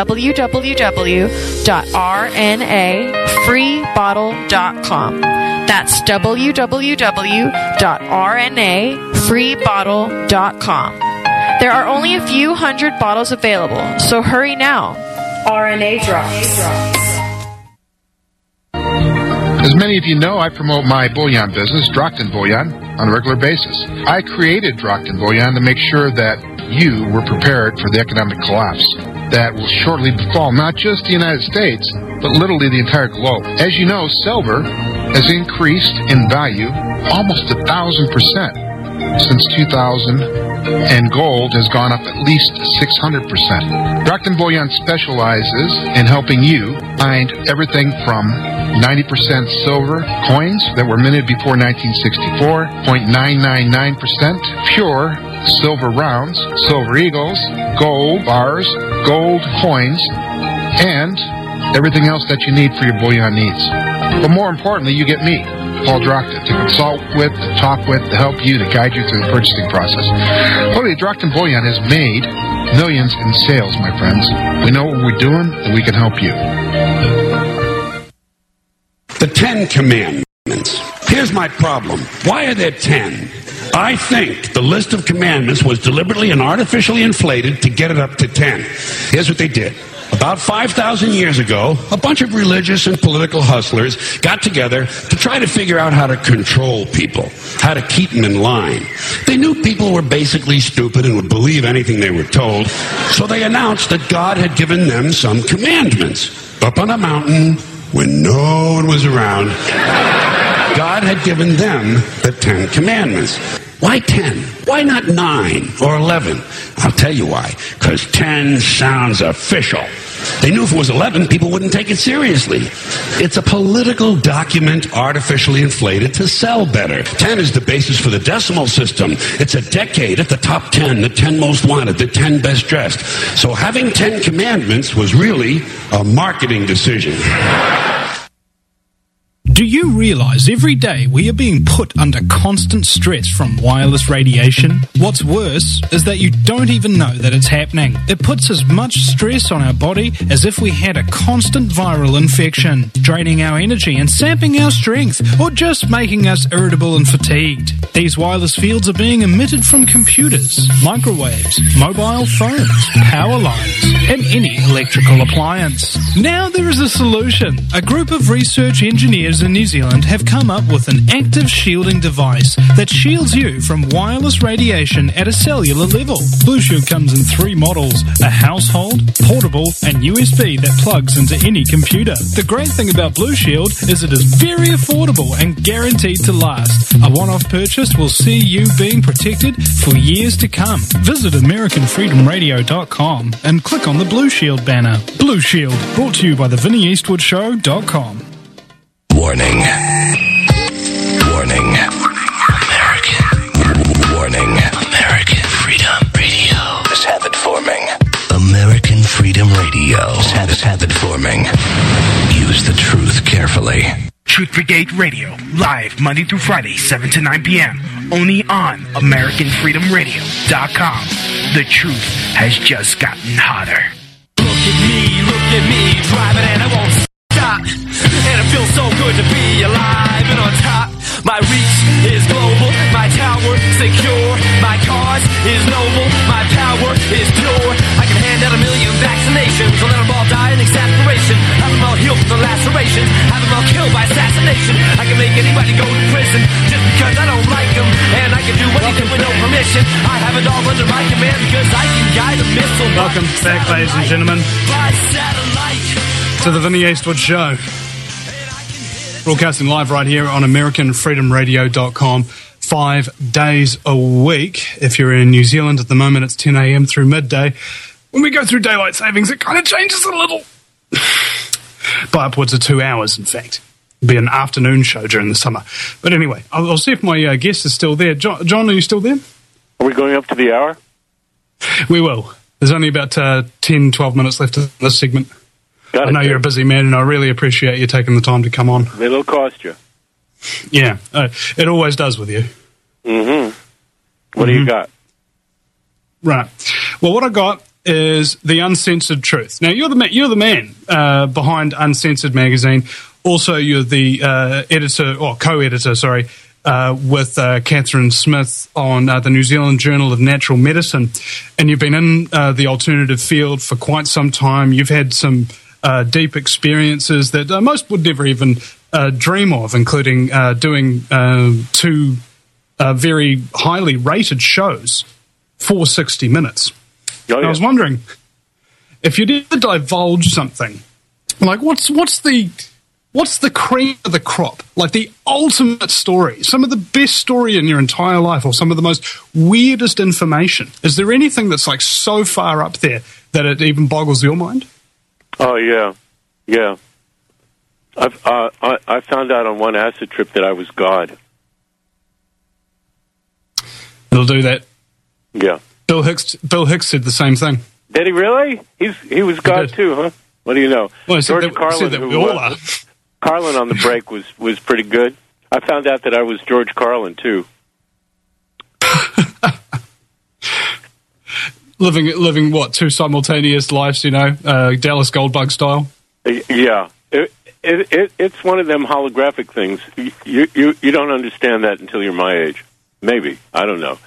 Speaker 10: www.rnafreebottle.com. That's www.rnafreebottle.com. There are only a few hundred bottles available, so hurry now. RNA Drops.
Speaker 7: As many of you know, I promote my bullion business, Drockton Bullion, on a regular basis. I created Drockton Bullion to make sure that you were prepared for the economic collapse that will shortly befall not just the United States, but literally the entire globe. As you know, silver has increased in value almost 1,000% since 2000, and gold has gone up at least 600%. Drockton Bullion specializes in helping you find everything from 90% silver coins that were minted before 1964, 0.999% pure silver rounds, silver eagles, gold bars, gold coins, and everything else that you need for your bullion needs. But more importantly, you get me, Paul Drockton, to consult with, to talk with, to help you, to guide you through the purchasing process. Literally, Drockton Bullion has made millions in sales, my friends. We know what we're doing, and we can help you.
Speaker 11: The 10 Commandments. Here's my problem. Why are there 10? I think the list of commandments was deliberately and artificially inflated to get it up to 10. Here's what they did. About 5,000 years ago, a bunch of religious and political hustlers got together to try to figure out how to control people, how to keep them in line. They knew people were basically stupid and would believe anything they were told, so they announced that God had given them some commandments. Up on a mountain, when no one was around, God had given them the 10 Commandments. Why 10? Why not 9 or 11? I'll tell you why. Because 10 sounds official. They knew if it was 11, people wouldn't take it seriously. It's a political document artificially inflated to sell better. 10 is the basis for the decimal system. It's a decade at the top 10, the 10 most wanted, the 10 best dressed. So having 10 commandments was really a marketing decision.
Speaker 9: Do you realize every day we are being put under constant stress from wireless radiation? What's worse is that you don't even know that it's happening. It puts as much stress on our body as if we had a constant viral infection, draining our energy and sapping our strength, or just making us irritable and fatigued. These wireless fields are being emitted from computers, microwaves, mobile phones, power lines, and any electrical appliance. Now there is a solution. A group of research engineers in New Zealand have come up with an active shielding device that shields you from wireless radiation at a cellular level. Blue Shield comes in 3 models: a household, portable, and USB that plugs into any computer. The great thing about Blue Shield is it is very affordable and guaranteed to last. A one-off purchase will see you being protected for years to come. Visit AmericanFreedomRadio.com and click on the Blue Shield banner. Blue Shield, brought to you by TheVinnyEastwoodShow.com.
Speaker 8: Warning. Warning. American. Warning. American Freedom Radio. This habit forming. American Freedom Radio. This habit forming. Use the truth carefully.
Speaker 12: Truth Brigade Radio, live Monday through Friday, 7 to 9 p.m. Only on AmericanFreedomRadio.com. The truth has just gotten hotter.
Speaker 13: Look at me, driving and I won't stop. And it feels so good to be alive and on top. My reach is global, my tower secure. My cause is noble, my power is pure. I can hand out 1 million vaccinations, I'll let them all die in exasperation. Have them all healed from the lacerations, have them all killed by assassination. I can make anybody go to prison just because I don't like them. And I can do anything with no permission. I have it all under my command because I can guide a missile.
Speaker 9: Welcome back, ladies and gentlemen, to the Vinny Eastwood Show. Broadcasting live right here on AmericanFreedomRadio.com 5 days a week. If you're in New Zealand at the moment, it's 10 a.m. through midday. When we go through daylight savings, it kind of changes a little. By upwards of 2 hours, in fact. It'll be an afternoon show during the summer. But anyway, I'll see if my guest is still there. John, are you still there?
Speaker 2: Are we going up to the hour?
Speaker 9: We will. There's only about 10, 12 minutes left of this segment. I know you're a busy man, and I really appreciate you taking the time to come on.
Speaker 2: It'll cost you.
Speaker 9: Yeah, it always does with you.
Speaker 2: Mm-hmm. What do you got?
Speaker 9: Right. Well, what I got is the Uncensored Truth. Now, you're the man behind Uncensored magazine. Also, you're the editor, or co-editor, with Catherine Smith on the New Zealand Journal of Natural Medicine. And you've been in the alternative field for quite some time. You've had some deep experiences that most would never even dream of, including doing 2 very highly rated shows for 60 Minutes.
Speaker 2: Oh, yeah.
Speaker 9: I was wondering if you did divulge something, like what's the cream of the crop, like the ultimate story, some of the best story in your entire life, or some of the most weirdest information? Is there anything that's like so far up there that it even boggles your mind?
Speaker 2: Oh, yeah. I found out on one acid trip that I was God.
Speaker 9: It'll do that.
Speaker 2: Yeah.
Speaker 9: Bill Hicks said the same thing.
Speaker 2: Did he really? He was God too, huh? What do you know?
Speaker 9: Well,
Speaker 2: George Carlin,
Speaker 9: we all are.
Speaker 2: Carlin on the break was pretty good. I found out that I was George Carlin too.
Speaker 9: Living what, 2 simultaneous lives, Dallas Goldbug style.
Speaker 2: Yeah, it's one of them holographic things. You don't understand that until you're my age. Maybe, I don't know.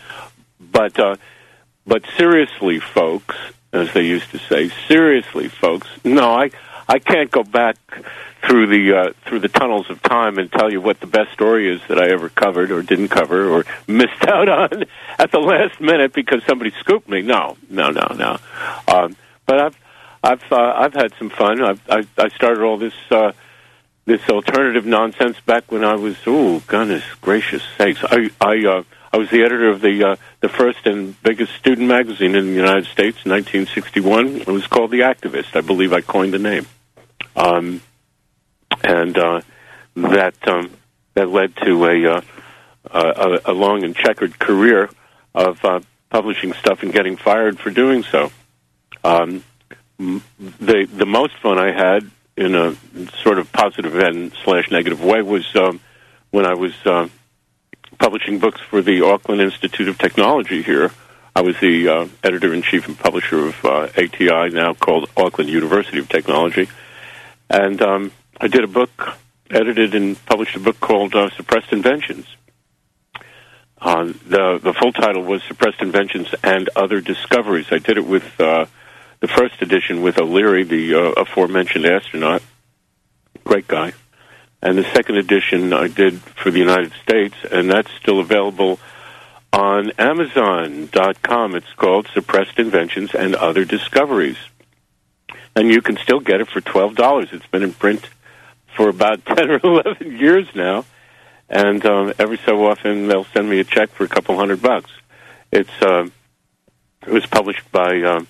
Speaker 2: But seriously, folks, as they used to say, seriously, folks. No, I can't go back through the tunnels of time and tell you what the best story is that I ever covered or didn't cover or missed out on at the last minute because somebody scooped me. No. But I've had some fun. I started all this this alternative nonsense back when I was, goodness gracious sakes. I was the editor of the first and biggest student magazine in the United States in 1961. It was called The Activist. I believe I coined the name. That led to a long and checkered career of publishing stuff and getting fired for doing so. The most fun I had in a sort of positive and / negative way was when I was publishing books for the Auckland Institute of Technology here. I was the editor-in-chief and publisher of ATI, now called Auckland University of Technology. And I did a book, edited and published a book called Suppressed Inventions. The full title was Suppressed Inventions and Other Discoveries. I did it with the first edition with O'Leary, the aforementioned astronaut. Great guy. And the second edition I did for the United States, and that's still available on Amazon.com. It's called Suppressed Inventions and Other Discoveries. And you can still get it for $12. It's been in print for about 10 or 11 years now. And every so often they'll send me a check for a couple $100. It was published by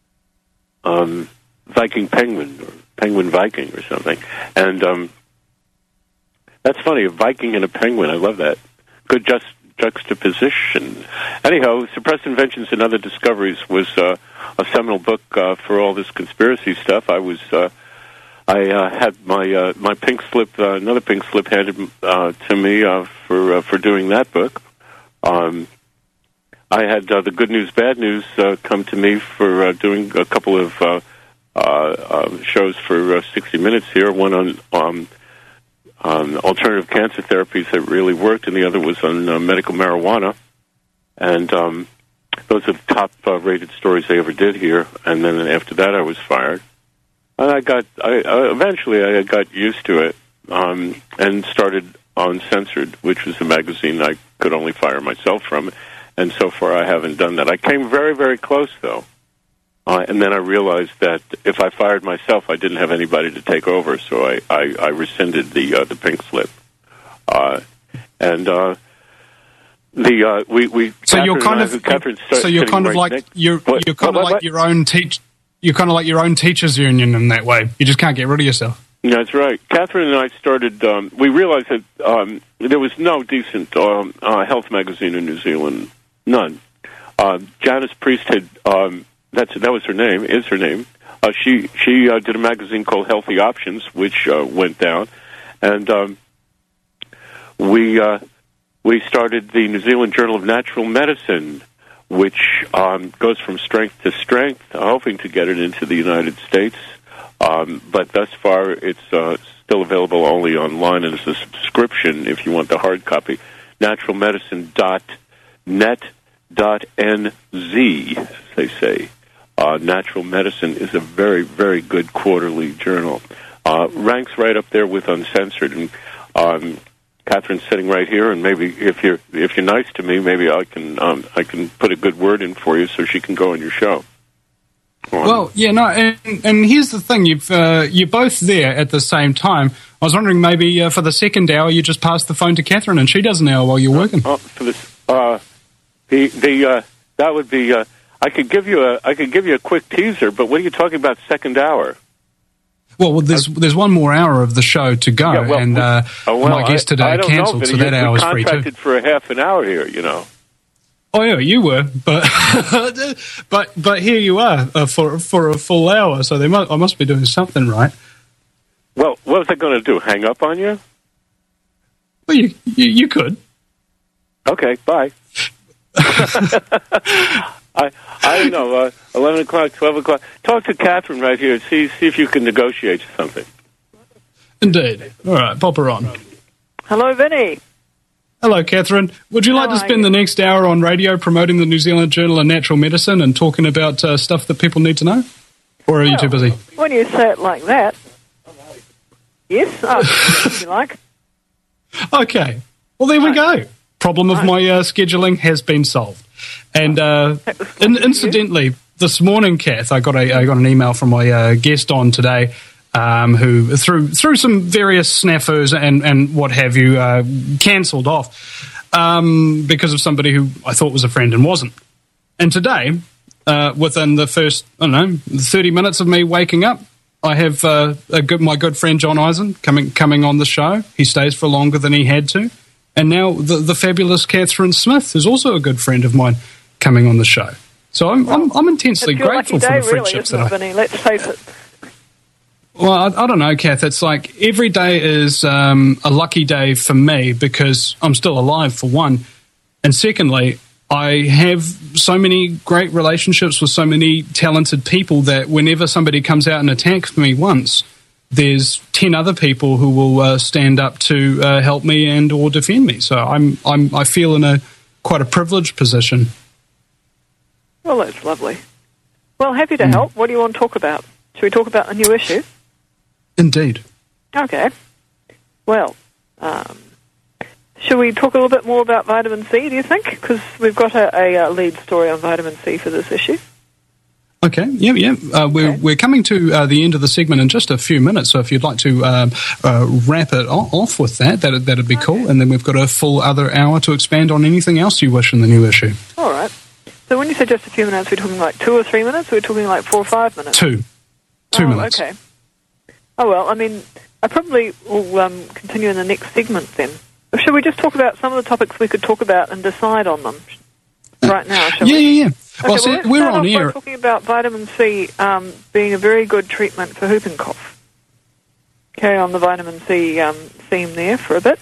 Speaker 2: Viking Penguin, or Penguin Viking or something. And that's funny, a Viking and a penguin. I love that. Good juxtaposition. Anyhow, Suppressed Inventions and Other Discoveries was a seminal book for all this conspiracy stuff. I had my pink slip, another pink slip handed to me for doing that book. I had the Good News, Bad News come to me for doing a couple of shows for 60 Minutes here, one on alternative cancer therapies that really worked, and the other was on medical marijuana. And those are the top rated stories they ever did here. And then after that, I was fired. And eventually I got used to it and started on Censored, which was a magazine I could only fire myself from. And so far I haven't done that. I came very, very close, though. And then I realized that if I fired myself, I didn't have anybody to take over, so I rescinded the pink slip.
Speaker 9: So you're kind of like your own your own teachers union in that way. You just can't get rid of yourself.
Speaker 2: That's right. Catherine and I started. We realized that there was no decent health magazine in New Zealand. None. Janice Priest had. That was her name. Is her name? She did a magazine called Healthy Options, which went down, and we started the New Zealand Journal of Natural Medicine, which goes from strength to strength, hoping to get it into the United States. But thus far, it's still available only online and as a subscription if you want the hard copy. Naturalmedicine.net.nz, as they say. Natural Medicine is a very, very good quarterly journal. Ranks right up there with Uncensored. And Catherine's sitting right here, and maybe if you're nice to me, maybe I can put a good word in for you so she can go on your show.
Speaker 9: Well, yeah, no, and here's the thing: you're both there at the same time. I was wondering maybe for the second hour you just pass the phone to Catherine and she does an hour while you're working.
Speaker 2: For this, that would be. I could give you a quick teaser, but what are you talking about? Second hour?
Speaker 9: Well, there's one more hour of the show to go, and my guest today cancelled, so that hour's free too.
Speaker 2: Contracted for a half an hour here, you know.
Speaker 9: Oh yeah, you were, but but here you are for a full hour, so I must be doing something right.
Speaker 2: Well, what was I going to do? Hang up on you?
Speaker 9: Well, you could.
Speaker 2: Okay, bye. I don't know, 11 o'clock, 12 o'clock. Talk to Catherine right here. See if you can negotiate something.
Speaker 9: Indeed. All right, pop her on.
Speaker 14: Hello, Vinny.
Speaker 9: Hello, Catherine. Would you like to spend the next hour on radio promoting the New Zealand Journal of Natural Medicine and talking about stuff that people need to know? Or are you too busy?
Speaker 14: When you say it like that, yes, if you like.
Speaker 9: Okay. Well, there we go. Problem of my scheduling has been solved. And incidentally, this morning, Kath, I got an email from my guest on today who through some various snafus and what have you, cancelled off because of somebody who I thought was a friend and wasn't. And today, within the first, 30 minutes of me waking up, I have my good friend John Eisen coming on the show. He stays for longer than he had to. And now the fabulous Catherine Smith, who's also a good friend of mine, coming on the show. So I'm intensely grateful for the friendships that I...
Speaker 14: Vinny, let's face it.
Speaker 9: Well, I don't know, Kath. It's like every day is a lucky day for me because I'm still alive, for one. And secondly, I have so many great relationships with so many talented people that whenever somebody comes out and attacks me once, there's 10 other people who will stand up to help me and or defend me. So I feel in quite a privileged position.
Speaker 14: Well, that's lovely. Well, happy to help. What do you want to talk about? Should we talk about a new issue?
Speaker 9: Indeed.
Speaker 14: Okay. Well, should we talk a little bit more about vitamin C, do you think? Because we've got a lead story on vitamin C for this issue.
Speaker 9: Okay, yeah. We're coming to the end of the segment in just a few minutes, so if you'd like to wrap it off with that'd be cool. And then we've got a full other hour to expand on anything else you wish in the new issue.
Speaker 14: All right. So when you say just a few minutes, we're talking like 2 or 3 minutes, or we're talking like 4 or 5 minutes?
Speaker 9: 2 minutes.
Speaker 14: Okay. Oh, well, I mean, I probably will continue in the next segment then. Or should we just talk about some of the topics we could talk about and decide on them right now, shall we?
Speaker 9: Yeah.
Speaker 14: Okay,
Speaker 9: Well, see, we're on air.
Speaker 14: By talking about vitamin C being a very good treatment for whooping cough. Carry on the vitamin C theme there for a bit.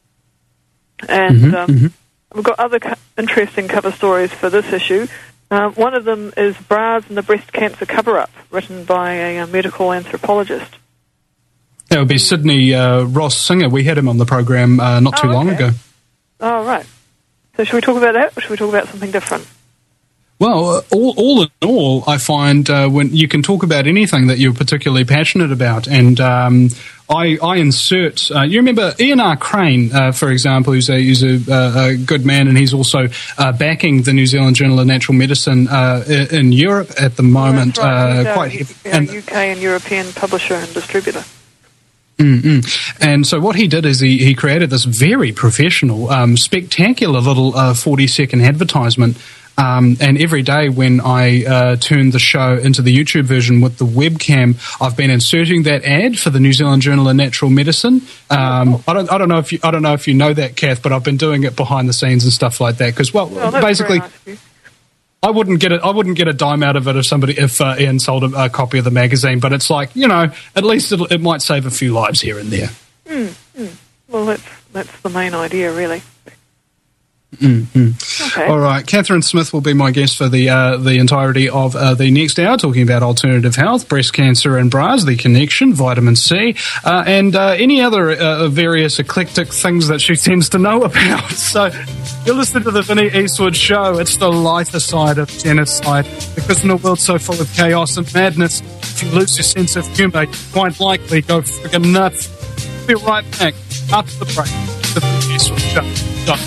Speaker 14: And we've got other interesting cover stories for this issue. One of them is Bras and the Breast Cancer Cover-Up, written by a medical anthropologist.
Speaker 9: That would be Sydney Ross Singer. We had him on the program not too long ago.
Speaker 14: Oh, right. So should we talk about that, or should we talk about something different?
Speaker 9: Well, all in all, I find when you can talk about anything that you're particularly passionate about, and I insert. You remember Ian R. Crane, for example, who's a good man, and he's also backing the New Zealand Journal of Natural Medicine in Europe at the moment.
Speaker 14: Right.
Speaker 9: Quite heavy.
Speaker 14: UK and European publisher and distributor.
Speaker 9: And so what he did is he created this very professional, spectacular little 40-second advertisement. And every day when I turn the show into the YouTube version with the webcam, I've been inserting that ad for the New Zealand Journal of Natural Medicine. I don't know if you know that, Kath, but I've been doing it behind the scenes and stuff like that. Because basically, nice. I wouldn't get a dime out of it if Ian sold a copy of the magazine. But it's like, at least it might save a few lives here and there.
Speaker 14: Well, that's the main idea, really.
Speaker 9: Okay. All right, Catherine Smith will be my guest for the entirety of the next hour, talking about alternative health, breast cancer and bras, the connection, vitamin C, and any other various eclectic things that she tends to know about. So you're listening to the Vinnie Eastwood Show. It's the lighter side of genocide, because in a world so full of chaos and madness, if you lose your sense of humour, you quite likely go friggin' nuts. We'll be right back after the break. The Vinnie Eastwood Show. Done.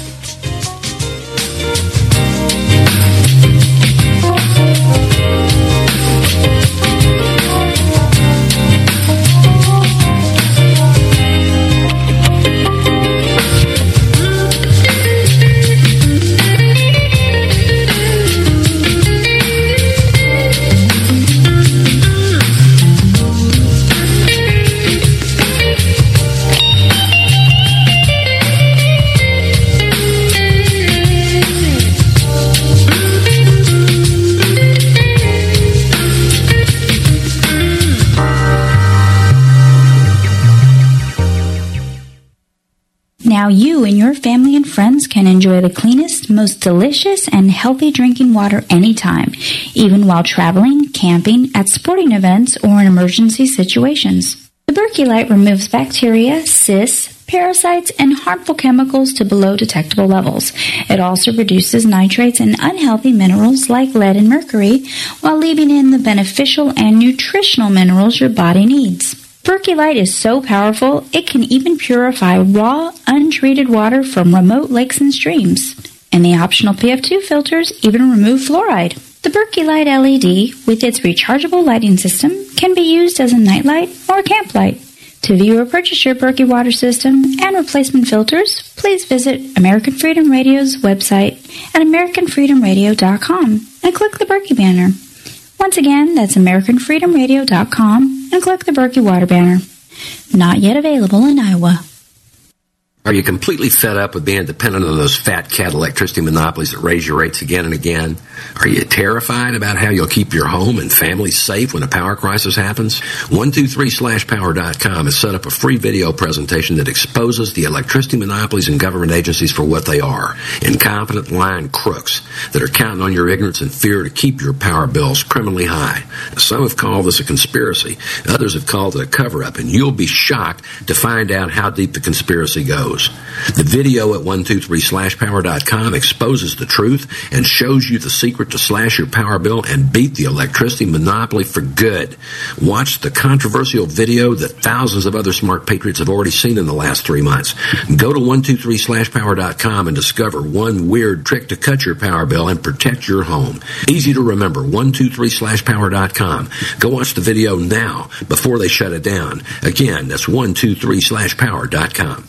Speaker 15: Now you and your family and friends can enjoy the cleanest, most delicious, and healthy drinking water anytime, even while traveling, camping, at sporting events, or in emergency situations. The Berkey removes bacteria, cysts, parasites, and harmful chemicals to below detectable levels. It also reduces nitrates and unhealthy minerals like lead and mercury, while leaving in the beneficial and nutritional minerals your body needs. Berkey is so powerful, it can even purify raw, untreated water from remote lakes and streams. And the optional PF2 filters even remove fluoride. The Berkey Light LED, with its rechargeable lighting system, can be used as a nightlight or camp light. To view or purchase your Berkey water system and replacement filters, please visit American Freedom Radio's website at AmericanFreedomRadio.com and click the Berkey banner. Once again, that's AmericanFreedomRadio.com and click the Berkey water banner. Not yet available in Iowa.
Speaker 5: Are you completely fed up with being dependent on those fat cat electricity monopolies that raise your rates again and again? Are you terrified about how you'll keep your home and family safe when a power crisis happens? 123/power.com has set up a free video presentation that exposes the electricity monopolies and government agencies for what they are: incompetent, lying crooks that are counting on your ignorance and fear to keep your power bills criminally high. Some have called this a conspiracy. Others have called it a cover-up, and you'll be shocked to find out how deep the conspiracy goes. The video at 123/power.com exposes the truth and shows you the secret to slash your power bill and beat the electricity monopoly for good. Watch the controversial video that thousands of other smart patriots have already seen in the last 3 months. Go to 123/power.com and discover one weird trick to cut your power bill and protect your home. Easy to remember, 123/power.com. Go watch the video now before they shut it down. Again, that's 123/power.com.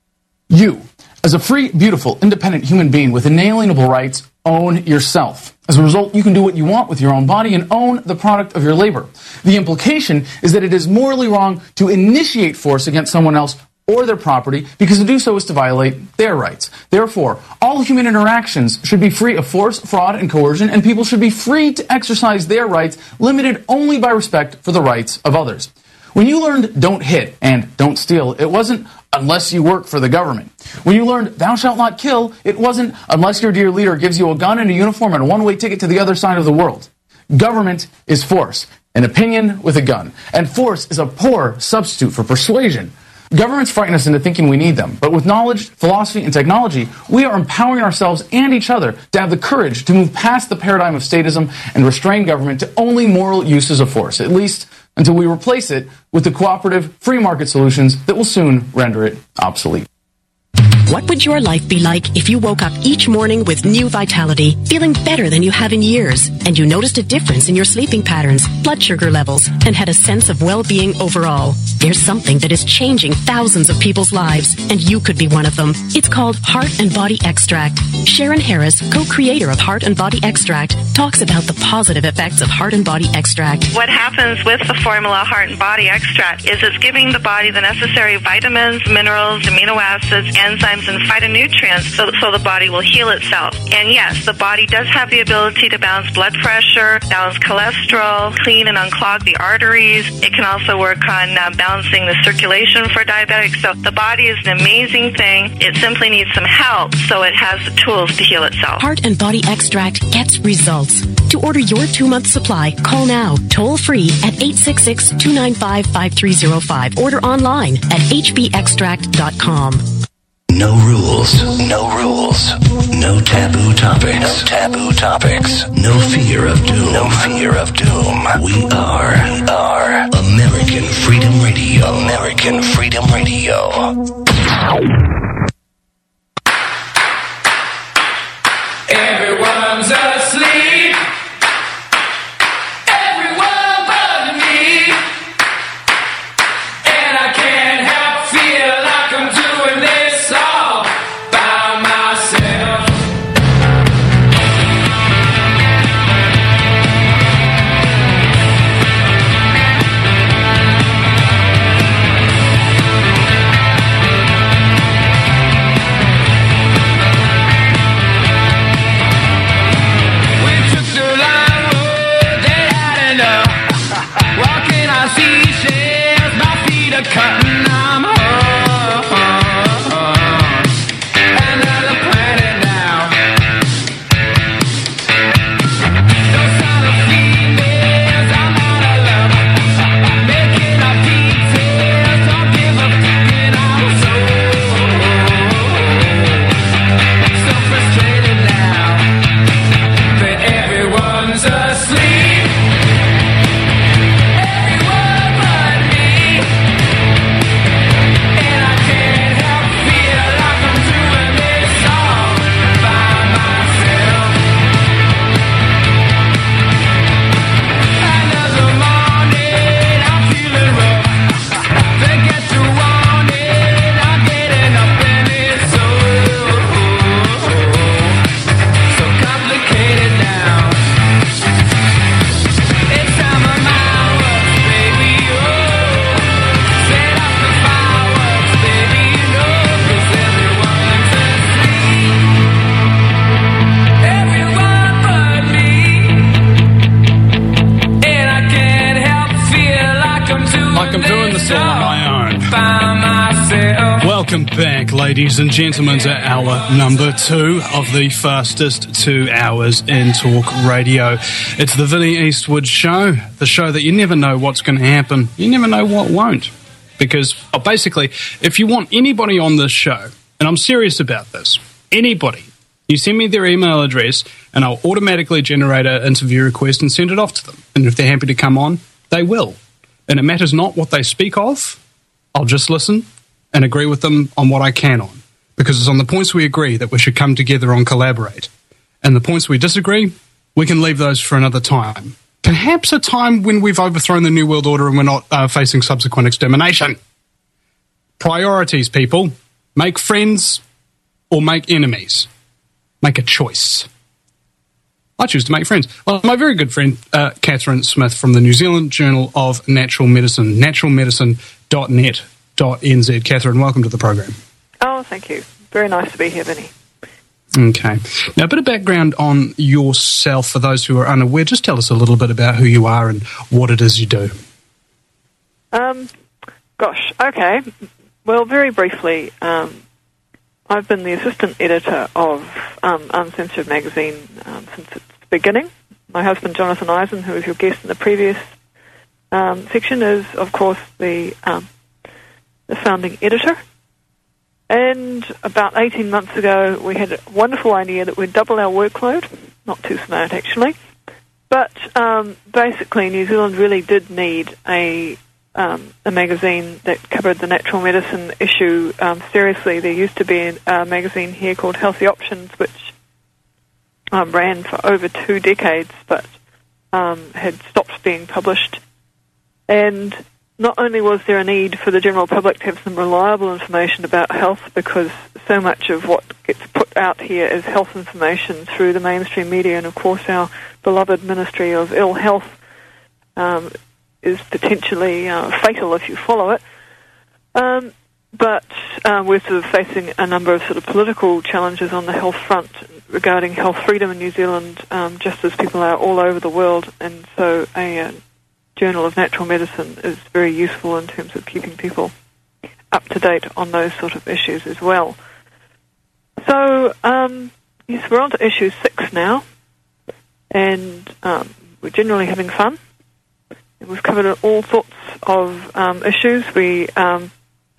Speaker 16: You, as a free, beautiful, independent human being with inalienable rights, own yourself. As a result, you can do what you want with your own body and own the product of your labor. The implication is that it is morally wrong to initiate force against someone else or their property, because to do so is to violate their rights. Therefore, all human interactions should be free of force, fraud, and coercion, and people should be free to exercise their rights, limited only by respect for the rights of others. When you learned don't hit and don't steal, it wasn't unless you work for the government. When you learned thou shalt not kill, it wasn't unless your dear leader gives you a gun and a uniform and a one-way ticket to the other side of the world. Government is force, an opinion with a gun. And force is a poor substitute for persuasion. Governments frighten us into thinking we need them, but with knowledge, philosophy, and technology, we are empowering ourselves and each other to have the courage to move past the paradigm of statism and restrain government to only moral uses of force, at least until we replace it with the cooperative, free market solutions that will soon render it obsolete.
Speaker 17: What would your life be like if you woke up each morning with new vitality, feeling better than you have in years, and you noticed a difference in your sleeping patterns, blood sugar levels, and had a sense of well-being overall? There's something that is changing thousands of people's lives, and you could be one of them. It's called Heart and Body Extract. Sharon Harris, co-creator of Heart and Body Extract, talks about the positive effects of Heart and Body Extract.
Speaker 18: What happens with the formula Heart and Body Extract is it's giving the body the necessary vitamins, minerals, amino acids, enzymes, and phytonutrients so the body will heal itself. And yes, the body does have the ability to balance blood pressure, balance cholesterol, clean and unclog the arteries. It can also work on balancing the circulation for diabetics. So the body is an amazing thing. It simply needs some help so it has the tools to heal itself.
Speaker 17: Heart and Body Extract gets results. To order your 2-month supply, call now, toll free at 866-295-5305. Order online at hbextract.com.
Speaker 8: No rules. No rules. No taboo topics. No taboo topics. No fear of doom. No fear of doom. We are American Freedom Radio. American Freedom Radio.
Speaker 13: Everyone's asleep. Everyone but me. And I can't help feel like I'm doing this all by myself.
Speaker 9: Welcome back, ladies and gentlemen, to hour number 2 of the fastest 2 hours in talk radio. It's the Vinnie Eastwood Show, the show that you never know what's going to happen. You never know what won't. Because, basically, if you want anybody on this show, and I'm serious about this, anybody, you send me their email address and I'll automatically generate an interview request and send it off to them. And if they're happy to come on, they will. And it matters not what they speak of, I'll just listen and agree with them on what I can on. Because it's on the points we agree that we should come together and collaborate. And the points we disagree, we can leave those for another time. Perhaps a time when we've overthrown the New World Order and we're not facing subsequent extermination. Priorities, people. Make friends or make enemies. Make a choice. I choose to make friends. Well, my very good friend, Catherine Smith from the New Zealand Journal of Natural Medicine, naturalmedicine.net.nz. Catherine, welcome to the program.
Speaker 14: Oh, thank you. Very nice to be here, Vinnie.
Speaker 9: Okay. Now, a bit of background on yourself for those who are unaware. Just tell us a little bit about who you are and what it is you do.
Speaker 14: Gosh, okay. Well, very briefly, I've been the assistant editor of Uncensored magazine since its beginning. My husband, Jonathan Eisen, who was your guest in the previous section, is, of course, the founding editor. And about 18 months ago, we had a wonderful idea that we'd double our workload. Not too smart, actually. But basically, New Zealand really did need a magazine that covered the natural medicine issue seriously. There used to be a magazine here called Healthy Options, which ran for over 2 decades, but had stopped being published. And not only was there a need for the general public to have some reliable information about health, because so much of what gets put out here is health information through the mainstream media, and of course our beloved Ministry of Ill Health is potentially fatal if you follow it. But we're sort of facing a number of sort of political challenges on the health front regarding health freedom in New Zealand, just as people are all over the world, and so a Journal of Natural Medicine is very useful in terms of keeping people up to date on those sort of issues as well. So, yes, we're on to issue 6 now, and we're generally having fun. We've covered all sorts of issues. We have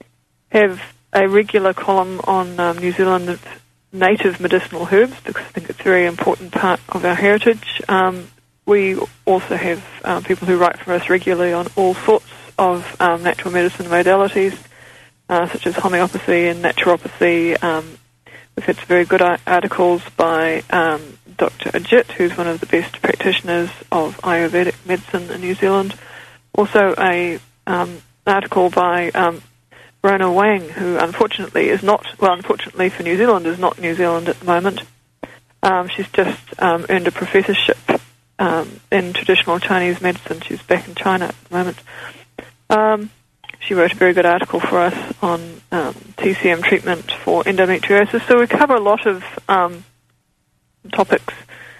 Speaker 14: a regular column on New Zealand native medicinal herbs, because I think it's a very important part of our heritage. We also have people who write for us regularly on all sorts of natural medicine modalities, such as homeopathy and naturopathy. We've had some very good articles by Dr. Ajit, who's one of the best practitioners of Ayurvedic medicine in New Zealand. Also an article by Rona Wang, who unfortunately is not, well, unfortunately for New Zealand, is not New Zealand at the moment. She's just earned a professorship in traditional Chinese medicine. She's back in China at the moment. She wrote a very good article for us on TCM treatment for endometriosis. So we cover a lot of topics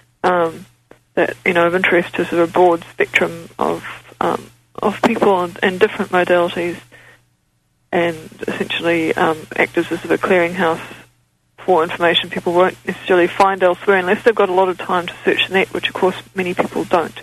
Speaker 14: that, you know, of interest to sort of a broad spectrum of people and different modalities, and essentially act as a sort of a clearinghouse for information people won't necessarily find elsewhere unless they've got a lot of time to search the net, which of course many people don't.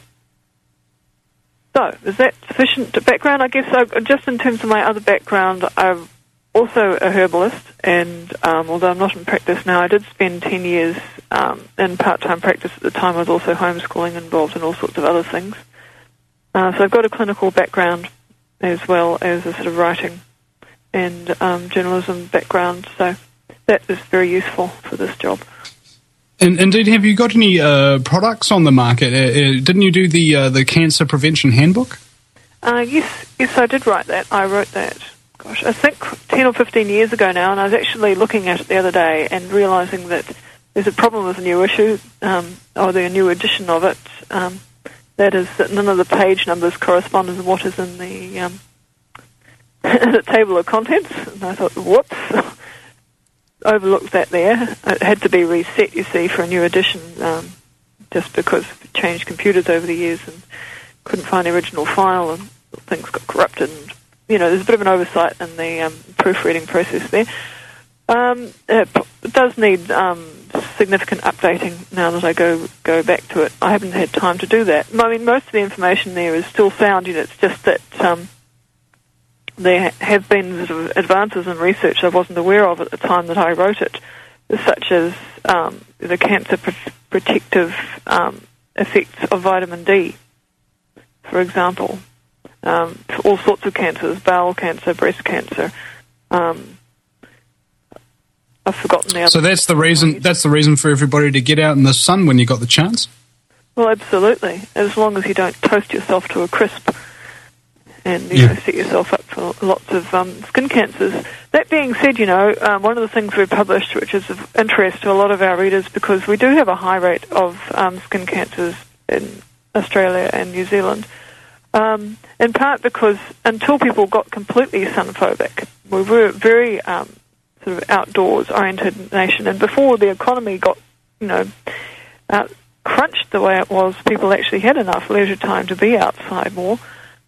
Speaker 14: So, is that sufficient background? I guess just in terms of my other background, I'm also a herbalist, and although I'm not in practice now, I did spend 10 years in part-time practice at the time. I was also homeschooling, involved in all sorts of other things. So I've got a clinical background as well as a sort of writing and journalism background, so that is very useful for this job.
Speaker 9: And indeed, have you got any products on the market? Didn't you do the Cancer Prevention Handbook?
Speaker 14: Yes, I did write that. I wrote that, gosh, I think 10 or 15 years ago now, and I was actually looking at it the other day and realising that there's a problem with the new issue, or the new edition of it. That is that none of the page numbers correspond with what is in the the table of contents. And I thought, whoops. Overlooked that there. It had to be reset, you see, for a new edition, just because we changed computers over the years and couldn't find the original file, and things got corrupted and there's a bit of an oversight in the proofreading process there. It does need significant updating now that I go back to it. I haven't had time to do that. I mean, most of the information there is still sound. It's just that there have been sort of advances in research I wasn't aware of at the time that I wrote it, such as the cancer protective effects of vitamin D, for example, for all sorts of cancers, bowel cancer, breast cancer. I've forgotten the other.
Speaker 9: So that's the reason. That's the reason for everybody to get out in the sun when you got the chance.
Speaker 14: Well, absolutely. As long as you don't toast yourself to a crisp and set yourself up for lots of skin cancers. That being said, one of the things we've published, which is of interest to a lot of our readers, because we do have a high rate of skin cancers in Australia and New Zealand, in part because until people got completely sun-phobic, we were very sort of outdoors-oriented nation, and before the economy got, crunched the way it was, people actually had enough leisure time to be outside more.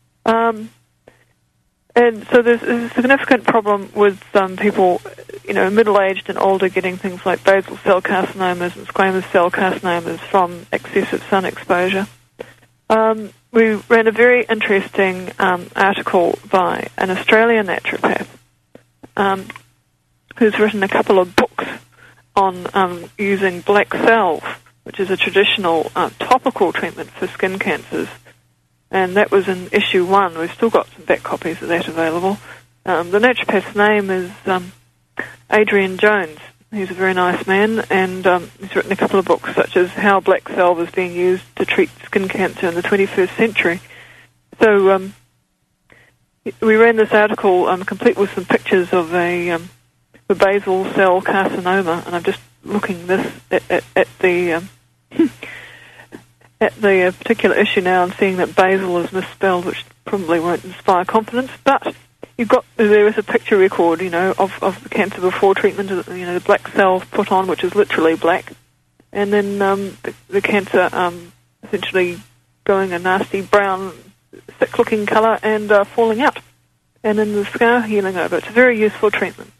Speaker 14: And so there's a significant problem with people, middle-aged and older getting things like basal cell carcinomas and squamous cell carcinomas from excessive sun exposure. We ran a very interesting article by an Australian naturopath who's written a couple of books on using black salve, which is a traditional topical treatment for skin cancers. And that was in issue 1. We've still got some back copies of that available. The naturopath's name is Adrian Jones. He's a very nice man, and he's written a couple of books, such as How Black Salve is Being Used to Treat Skin Cancer in the 21st Century. So we ran this article complete with some pictures of a basal cell carcinoma, and I'm just looking at the particular issue now and seeing that basal is misspelled, which probably won't inspire confidence, but there is a picture record, of the cancer before treatment, the black salve put on, which is literally black, and then the cancer essentially going a nasty brown, thick-looking colour and falling out, and then the scar healing over. It's a very useful treatment.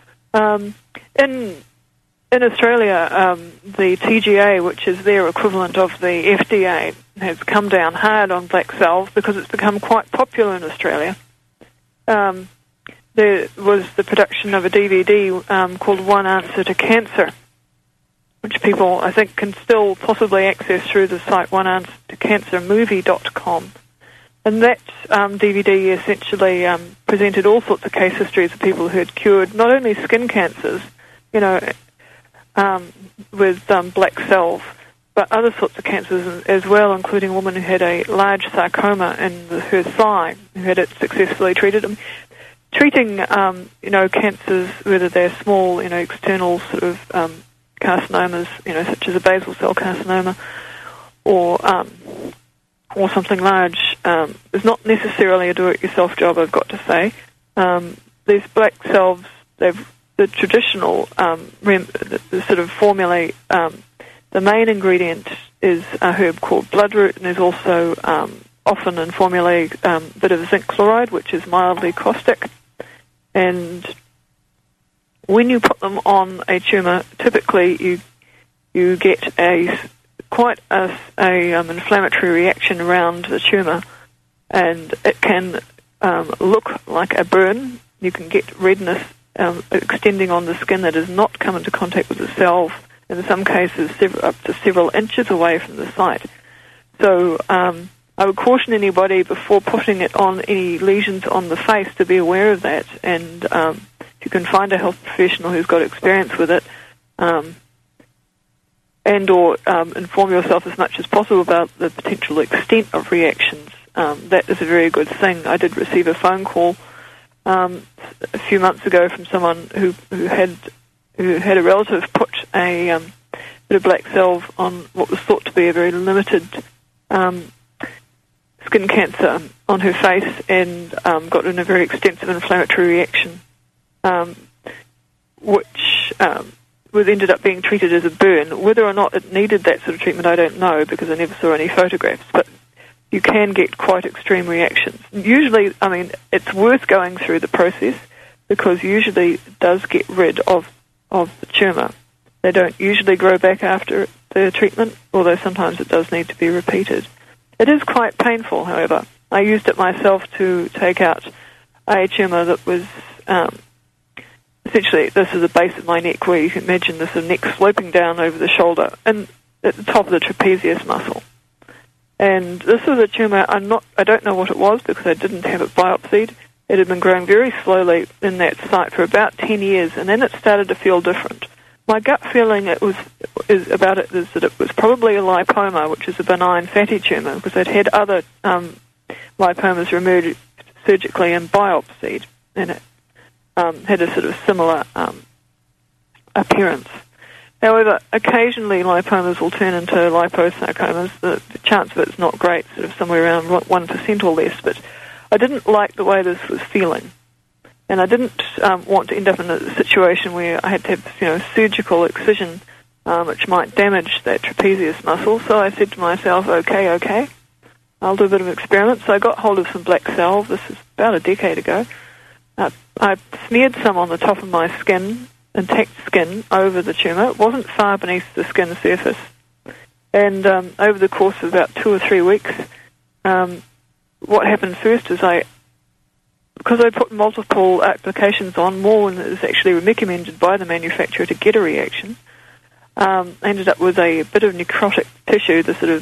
Speaker 14: In Australia, the TGA, which is their equivalent of the FDA, has come down hard on black salve because it's become quite popular in Australia. There was the production of a DVD called One Answer to Cancer, which people, I think, can still possibly access through the site oneanswertocancermovie.com. And that DVD essentially presented all sorts of case histories of people who had cured not only skin cancers, with black salve, but other sorts of cancers as well, including a woman who had a large sarcoma in her thigh, who had it successfully treated. Treating, cancers, whether they're small, external sort of carcinomas, such as a basal cell carcinoma, or something large, is not necessarily a do-it-yourself job, I've got to say. These black salves, the traditional the sort of formulae, the main ingredient is a herb called bloodroot, and there's also often in formulae a bit of zinc chloride, which is mildly caustic. And when you put them on a tumour, typically you get quite an inflammatory reaction around the tumour, and it can look like a burn. You can get redness extending on the skin that has not come into contact with the salve, in some cases up to several inches away from the site. So I would caution anybody before putting it on any lesions on the face to be aware of that, and if you can find a health professional who's got experience with it, and or inform yourself as much as possible about the potential extent of reactions, that is a very good thing. I did receive a phone call a few months ago from someone who had a relative put a bit of black salve on what was thought to be a very limited skin cancer on her face, and got in a very extensive inflammatory reaction, which ended up being treated as a burn. Whether or not it needed that sort of treatment, I don't know, because I never saw any photographs. But you can get quite extreme reactions. Usually, I mean, it's worth going through the process because usually it does get rid of the tumour. They don't usually grow back after the treatment, although sometimes it does need to be repeated. It is quite painful, however. I used it myself to take out a tumour that was essentially, this is the base of my neck, where you can imagine this neck sloping down over the shoulder and at the top of the trapezius muscle. And this was a tumour, I don't know what it was because I didn't have it biopsied. It had been growing very slowly in that site for about 10 years, and then it started to feel different. My gut feeling is that it was probably a lipoma, which is a benign fatty tumour, because I'd had other lipomas removed surgically and biopsied, and it had a sort of similar appearance. However, occasionally lipomas will turn into liposarcomas. The chance of it is not great, sort of somewhere around 1% or less, but I didn't like the way this was feeling. And I didn't want to end up in a situation where I had to have, surgical excision, which might damage that trapezius muscle. So I said to myself, okay, I'll do a bit of an experiment. So I got hold of some black salve. This is about a decade ago. I smeared some on the top of my skin, intact skin, over the tumour. It wasn't far beneath the skin surface. And over the course of about 2 or 3 weeks, what happened first is because I put multiple applications on, more than is actually recommended by the manufacturer to get a reaction, I ended up with a bit of necrotic tissue, the sort of,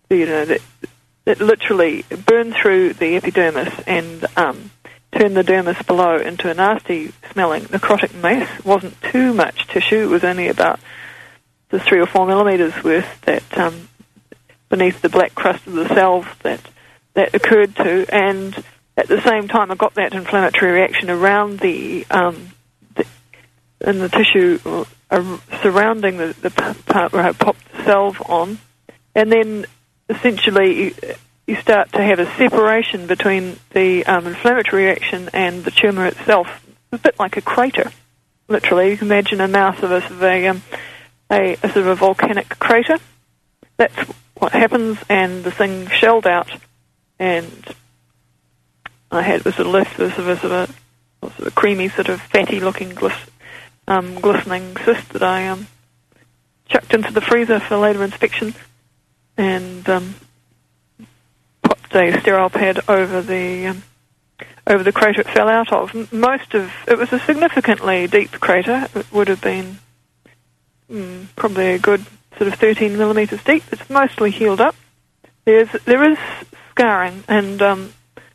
Speaker 14: that literally burned through the epidermis and turned the dermis below into a nasty-smelling necrotic mass. It wasn't too much tissue. It was only about 3 or 4 millimetres worth that beneath the black crust of the salve that occurred to, and at the same time I got that inflammatory reaction around in the tissue surrounding the part where I popped the salve on, and then essentially you start to have a separation between the inflammatory reaction and the tumour itself. It's a bit like a crater, literally. You can imagine a mouth of a sort of a volcanic crater. That's what happens, and the thing shelled out, and I had was left with sort of a creamy, sort of fatty-looking, glistening cyst that I chucked into the freezer for later inspection, and popped a sterile pad over the crater it fell out of. It was a significantly deep crater. It would have been probably a good sort of 13 millimetres deep. It's mostly healed up. There is scarring, and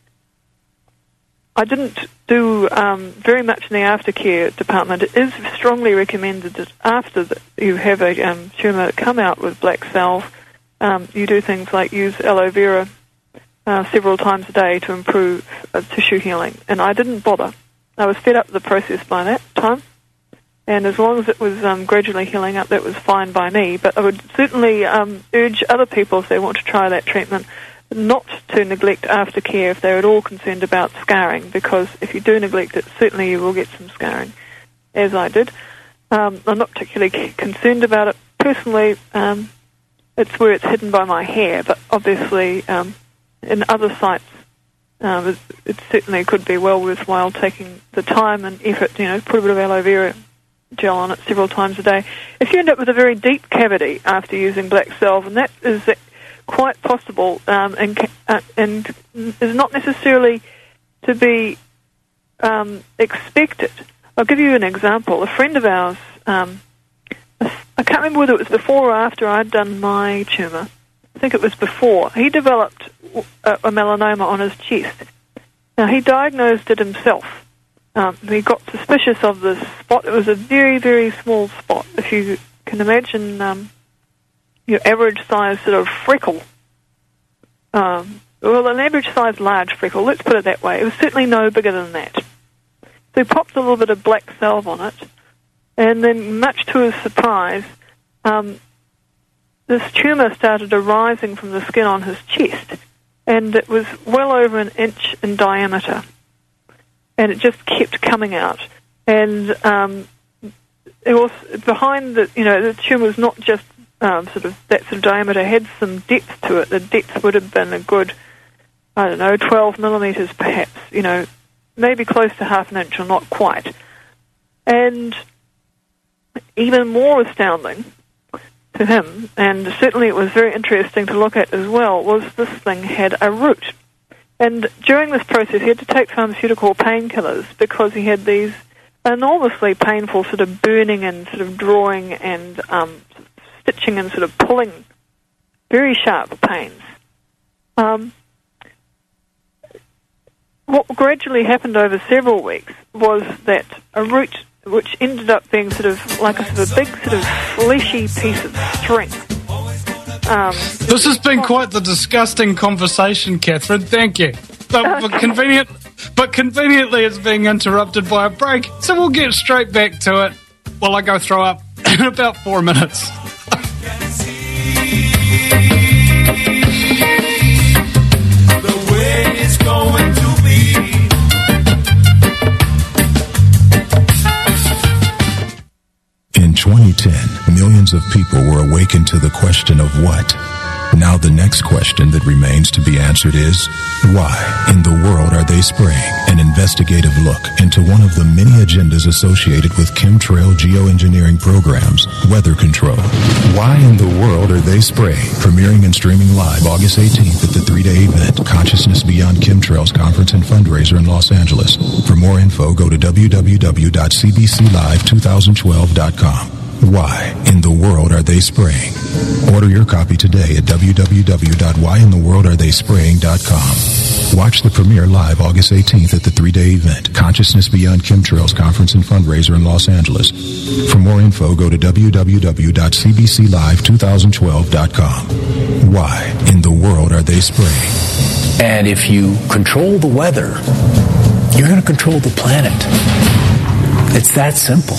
Speaker 14: I didn't do very much in the aftercare department. It is strongly recommended that after you have a tumour come out with black salve, you do things like use aloe vera several times a day to improve tissue healing. And I didn't bother. I was fed up with the process by that time. And as long as it was gradually healing up, that was fine by me. But I would certainly urge other people, if they want to try that treatment, not to neglect aftercare if they're at all concerned about scarring, because if you do neglect it, certainly you will get some scarring, as I did. I'm not particularly concerned about it personally. It's where it's hidden by my hair, but obviously in other sites it certainly could be well worthwhile taking the time and effort, put a bit of aloe vera gel on it several times a day. If you end up with a very deep cavity after using black salve, and that is quite possible, and is not necessarily to be expected. I'll give you an example. A friend of ours, I can't remember whether it was before or after I'd done my tumour. I think it was before. He developed a melanoma on his chest. Now, he diagnosed it himself. He got suspicious of this spot. It was a very, very small spot. If you can imagine your average size sort of freckle. Well, an average size large freckle, let's put it that way. It was certainly no bigger than that. So he popped a little bit of black salve on it, and then much to his surprise, this tumour started arising from the skin on his chest, and it was well over 1 inch in diameter, and it just kept coming out. And it was behind the tumour was not just sort of diameter had some depth to it. The depth would have been a good, 12 millimeters perhaps, maybe close to half an inch or not quite. And even more astounding to him, and certainly it was very interesting to look at as well, was this thing had a root. And during this process he had to take pharmaceutical painkillers because he had these enormously painful sort of burning and sort of drawing and stitching and sort of pulling, very sharp pains. What gradually happened over several weeks was that a root, which ended up being sort of like a sort of big sort of fleshy piece of string.
Speaker 9: This has been quite the disgusting conversation, Catherine. Thank you. But conveniently it's being interrupted by a break, so we'll get straight back to it while I go throw up in about 4 minutes.
Speaker 13: The way it's going to be.
Speaker 3: In 2010, millions of people were awakened to the question of what? Now the next question that remains to be answered is, why in the world are they spraying? An investigative look into one of the many agendas associated with chemtrail geoengineering programs, weather control. Why in the world are they spraying? Premiering and streaming live August 18th at the 3-day event, Consciousness Beyond Chemtrails Conference and Fundraiser in Los Angeles. For more info, go to www.cbclive2012.com. Why in the world are they spraying? Order your copy today at www.whyintheworldaretheyspraying.com. Watch the premiere live August 18th at the 3-day event, Consciousness Beyond Chemtrails Conference and Fundraiser in Los Angeles. For more info, go to www.cbclive2012.com. Why in the world are they spraying?
Speaker 4: And if you control the weather, you're going to control the planet. It's that simple.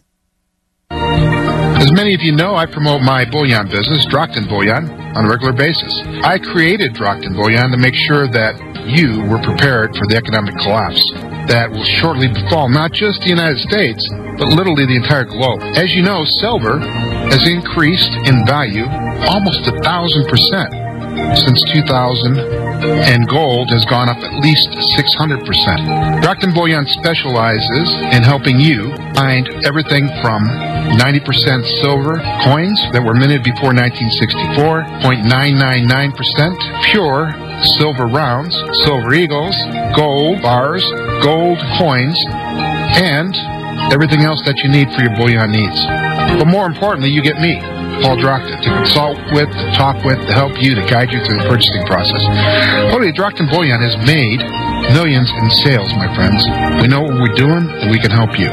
Speaker 7: As many of you know, I promote my bullion business, Drockton Bullion, on a regular basis. I created Drockton Bullion to make sure that you were prepared for the economic collapse that will shortly befall not just the United States, but literally the entire globe. As you know, silver has increased in value almost 1,000% since 2000, and gold has gone up at least 600%. Drockton Bullion specializes in helping you find everything from 90% silver coins that were minted before 1964, 0.999% pure silver rounds, silver eagles, gold bars, gold coins, and everything else that you need for your bullion needs. But more importantly, you get me, Paul Drockton, to consult with, to talk with, to help you, to guide you through the purchasing process. Literally, Drockton Bullion has made millions in sales, my friends. We know what we're doing, and we can help you.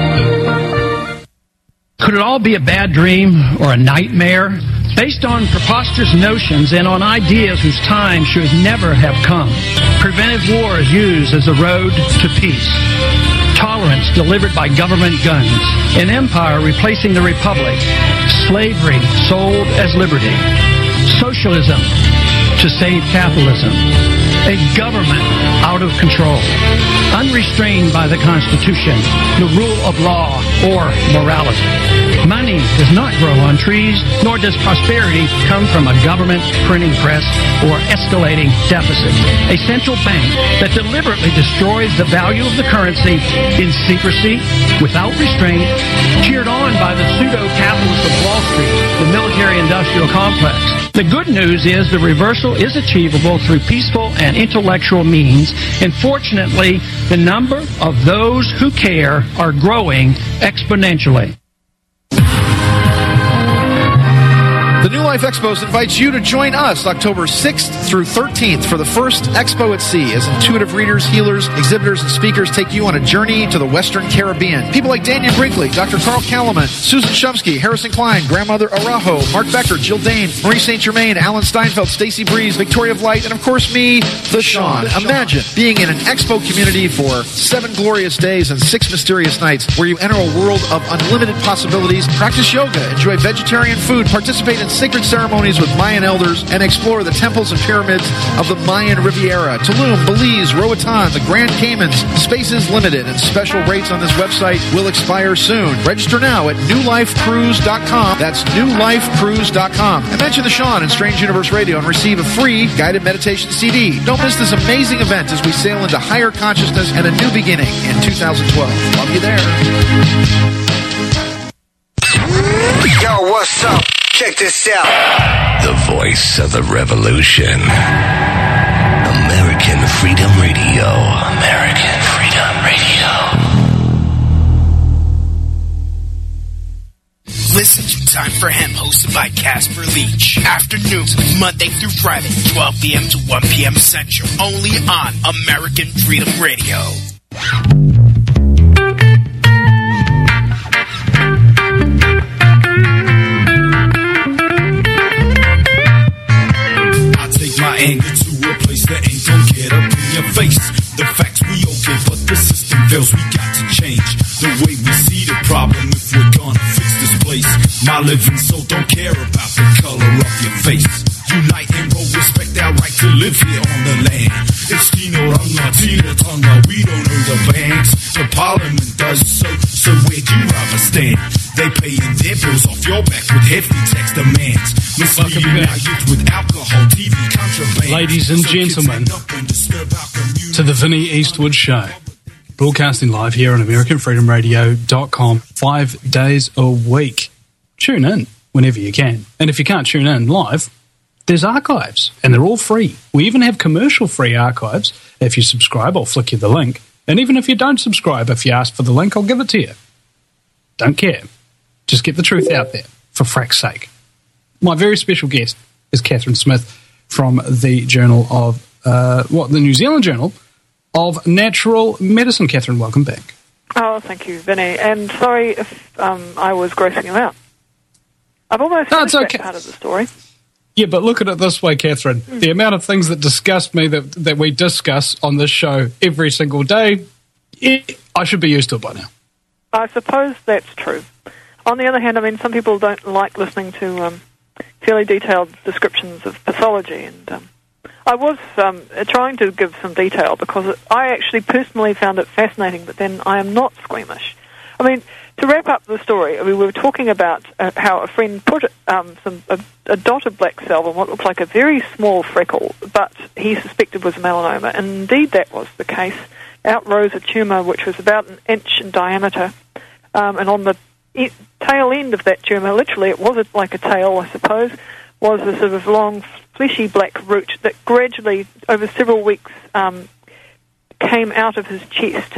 Speaker 19: Could it all be a bad dream or a nightmare? Based on preposterous notions and on ideas whose time should never have come. Preventive war is used as a road to peace. Tolerance delivered by government guns. An empire replacing the republic. Slavery sold as liberty. Socialism to save capitalism. A government out of control. Unrestrained by the Constitution, the rule of law, or morality. Money does not grow on trees, nor does prosperity come from a government printing press or escalating deficit. A central bank that deliberately destroys the value of the currency in secrecy, without restraint, cheered on by the pseudo-capitalists of Wall Street, the military-industrial complex. The good news is the reversal is achievable through peaceful and intellectual means, and fortunately, the number of those who care are growing exponentially.
Speaker 7: The New Life Expos invites you to join us October 6th through 13th for the first Expo at Sea as intuitive readers, healers, exhibitors, and speakers take you on a journey to the Western Caribbean. People like Daniel Brinkley, Dr. Carl Kalaman, Susan Shumsky, Harrison Klein, Grandmother Araujo, Mark Becker, Jill Dane, Marie St. Germain, Alan Steinfeld, Stacey Breeze, Victoria of Light, and of course me, the Sean. Imagine being in an Expo community for 7 glorious days and 6 mysterious nights where you enter a world of unlimited possibilities, practice yoga, enjoy vegetarian food, participate in sacred ceremonies with Mayan elders, and explore the temples and pyramids of the Mayan Riviera, Tulum, Belize, Roatan, the Grand Caymans. Space is limited, and special rates on this website will expire soon. Register now at newlifecruise.com. That's newlifecruise.com. And mention the Sean and Strange Universe Radio and receive a free guided meditation CD. Don't miss this amazing event as we sail into higher consciousness and a new beginning in 2012. Love you there.
Speaker 20: Yo, what's up? Check this out.
Speaker 8: The voice of the revolution. American Freedom Radio. American Freedom Radio.
Speaker 12: Listen to Time for Him, hosted by Casper Leach. Afternoons, Monday through Friday, 12 p.m. to 1 p.m. Central. Only on American Freedom Radio.
Speaker 21: I take my anger to a place that ain't gon' get up in your face. The facts we okay, but the system fails. We got to change the way we see the problem if we're gonna fix this place. My living soul don't care about the color of your face. Unite and roll, respect our right to live here on the land. It's Tino Ranga, Tina Tonga, we don't own the banks. The parliament does so where'd you rather stand? They paying their bills off your back with hefty tax demands. Misleading our youth with alcohol, TV, contraband.
Speaker 9: Ladies and gentlemen, to the Vinnie Eastwood Show. Broadcasting live here on AmericanFreedomRadio.com 5 days a week. Tune in whenever you can. And if you can't tune in live, there's archives, and they're all free. We even have commercial-free archives. If you subscribe, I'll flick you the link. And even if you don't subscribe, if you ask for the link, I'll give it to you. Don't care. Just get the truth out there, for frack's sake. My very special guest is Catherine Smith from the Journal of, the New Zealand Journal of Natural Medicine. Catherine, welcome back.
Speaker 14: Oh, thank you, Vinny. And sorry if I was grossing you out. I've almost finished that part of the story.
Speaker 9: Yeah, but look at it this way, Catherine. The amount of things that disgust me that we discuss on this show every single day, I should be used to it by now.
Speaker 14: I suppose that's true. On the other hand, I mean, some people don't like listening to fairly detailed descriptions of pathology, and I was trying to give some detail because I actually personally found it fascinating, but then I am not squeamish. I mean, to wrap up the story, we were talking about how a friend put a dot of black cells on what looked like a very small freckle, but he suspected was melanoma, and indeed that was the case. Out rose a tumour which was about an inch in diameter, and on the tail end of that tumour, literally it was like a tail, I suppose, was a sort of long, fleshy black root that gradually, over several weeks, came out of his chest.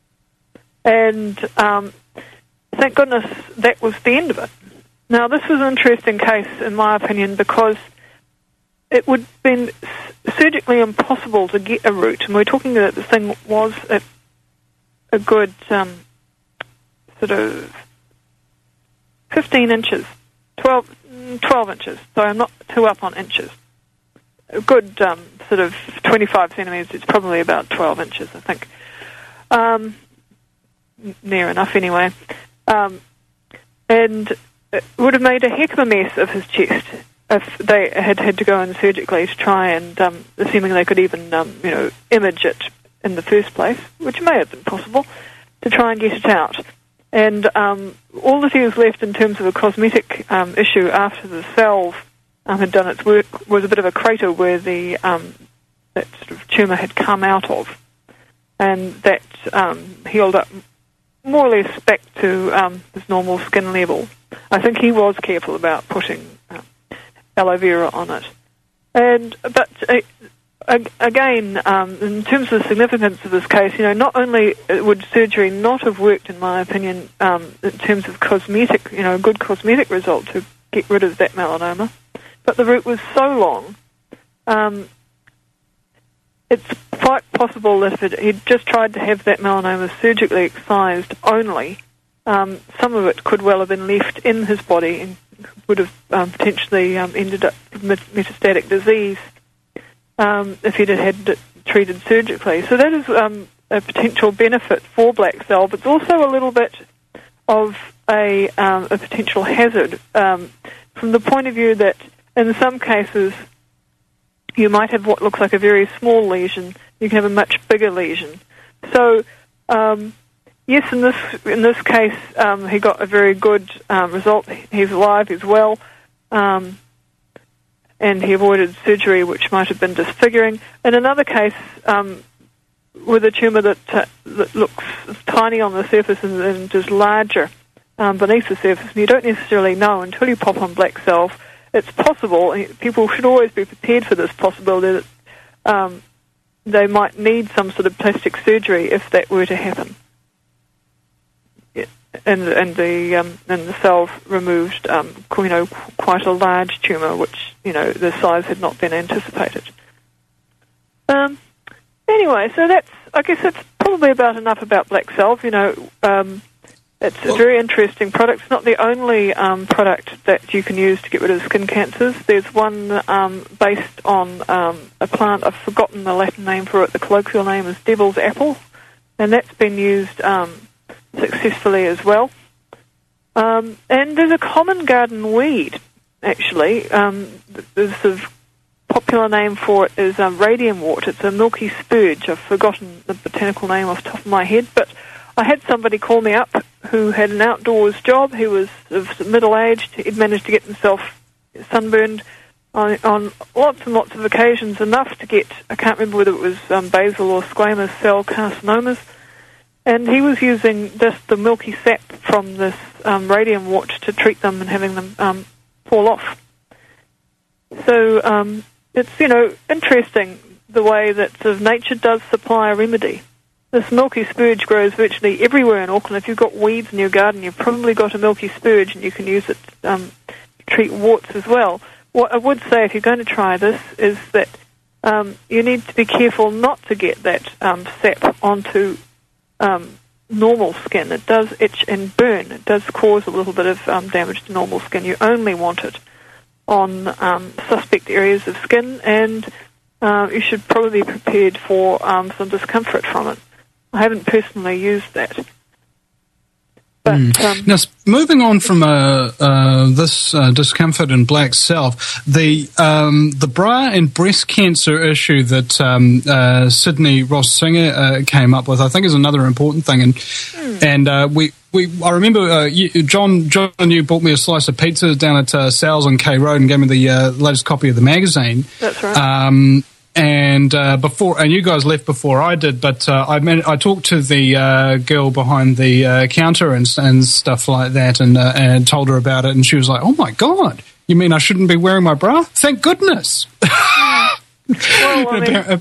Speaker 14: And thank goodness that was the end of it. Now, this was an interesting case, in my opinion, because it would have been surgically impossible to get a root. And we're talking that this thing was a good sort of 15 inches, 12 inches, so I'm not too up on inches. A good sort of 25 centimetres, it's probably about 12 inches, I think. Near enough, anyway. And it would have made a heck of a mess of his chest if they had to go in surgically to try and, assuming they could even, image it in the first place, which may have been possible, to try and get it out. And all that he was left in terms of a cosmetic issue after the cells had done its work was a bit of a crater where the that sort of tumour had come out of, and that healed up more or less back to his normal skin level. I think he was careful about putting aloe vera on it. But again, in terms of the significance of this case, not only would surgery not have worked, in my opinion, in terms of cosmetic, a good cosmetic result to get rid of that melanoma, but the root was so long, it's quite possible that if he'd just tried to have that melanoma surgically excised only, some of it could well have been left in his body and would have potentially ended up with metastatic disease if he'd had it treated surgically. So that is a potential benefit for black cell, but it's also a little bit of a potential hazard from the point of view that in some cases you might have what looks like a very small lesion. You can have a much bigger lesion. So, yes, in this case, he got a very good result. He's alive, he's well, and he avoided surgery, which might have been disfiguring. In another case, with a tumour that looks tiny on the surface and is larger beneath the surface, and you don't necessarily know until you pop on black salve. It's possible, and people should always be prepared for this possibility that they might need some sort of plastic surgery if that were to happen. And the salve removed, quite a large tumour, which the size had not been anticipated. Anyway, so I guess that's probably about enough about black salve. It's a very interesting product. It's not the only product that you can use to get rid of skin cancers. There's one based on a plant. I've forgotten the Latin name for it. The colloquial name is devil's apple, and that's been used successfully as well. And there's a common garden weed, actually. The sort of popular name for it is radiumwort. It's a milky spurge. I've forgotten the botanical name off the top of my head, but I had somebody call me up who had an outdoors job. He was middle-aged. He'd managed to get himself sunburned on lots and lots of occasions, enough to get, I can't remember whether it was basal or squamous cell carcinomas. And he was using just the milky sap from this radiumwort to treat them and having them fall off. So it's, interesting the way that sort of nature does supply a remedy. This milky spurge grows virtually everywhere in Auckland. If you've got weeds in your garden, you've probably got a milky spurge, and you can use it to treat warts as well. What I would say, if you're going to try this, is that you need to be careful not to get that sap onto normal skin. It does itch and burn. It does cause a little bit of damage to normal skin. You only want it on suspect areas of skin, and you should probably be prepared for some discomfort from it. I haven't personally used that. But,
Speaker 9: now, moving on from this discomfort in black salve, the bra and breast cancer issue that Sydney Ross Singer came up with, I think, is another important thing. And I remember John, you bought me a slice of pizza down at Sal's on K Road and gave me the latest copy of the magazine.
Speaker 14: That's right.
Speaker 9: And you guys left before I did, but I talked to the girl behind the counter and stuff like that, and told her about it, and she was like, "Oh my God, you mean I shouldn't be wearing my bra? Thank goodness."
Speaker 14: Well,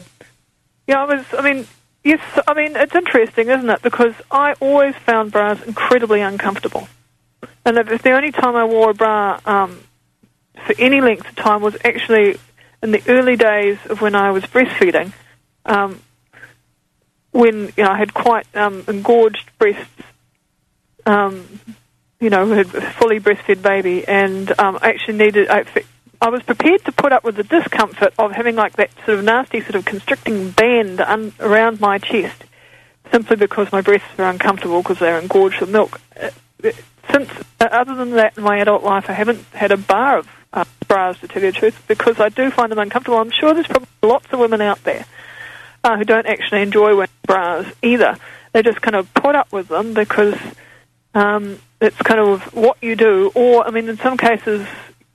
Speaker 14: yes, it's interesting, isn't it? Because I always found bras incredibly uncomfortable, and if the only time I wore a bra for any length of time was actually in the early days of when I was breastfeeding, when I had quite engorged breasts, had a fully breastfed baby, and actually needed. I was prepared to put up with the discomfort of having like that sort of nasty, sort of constricting band around my chest, simply because my breasts were uncomfortable because they were engorged with milk. Since, other than that, in my adult life, I haven't had a bar of bras, to tell you the truth, because I do find them uncomfortable. I'm sure there's probably lots of women out there who don't actually enjoy wearing bras either. They just kind of put up with them because it's kind of what you do. Or, in some cases,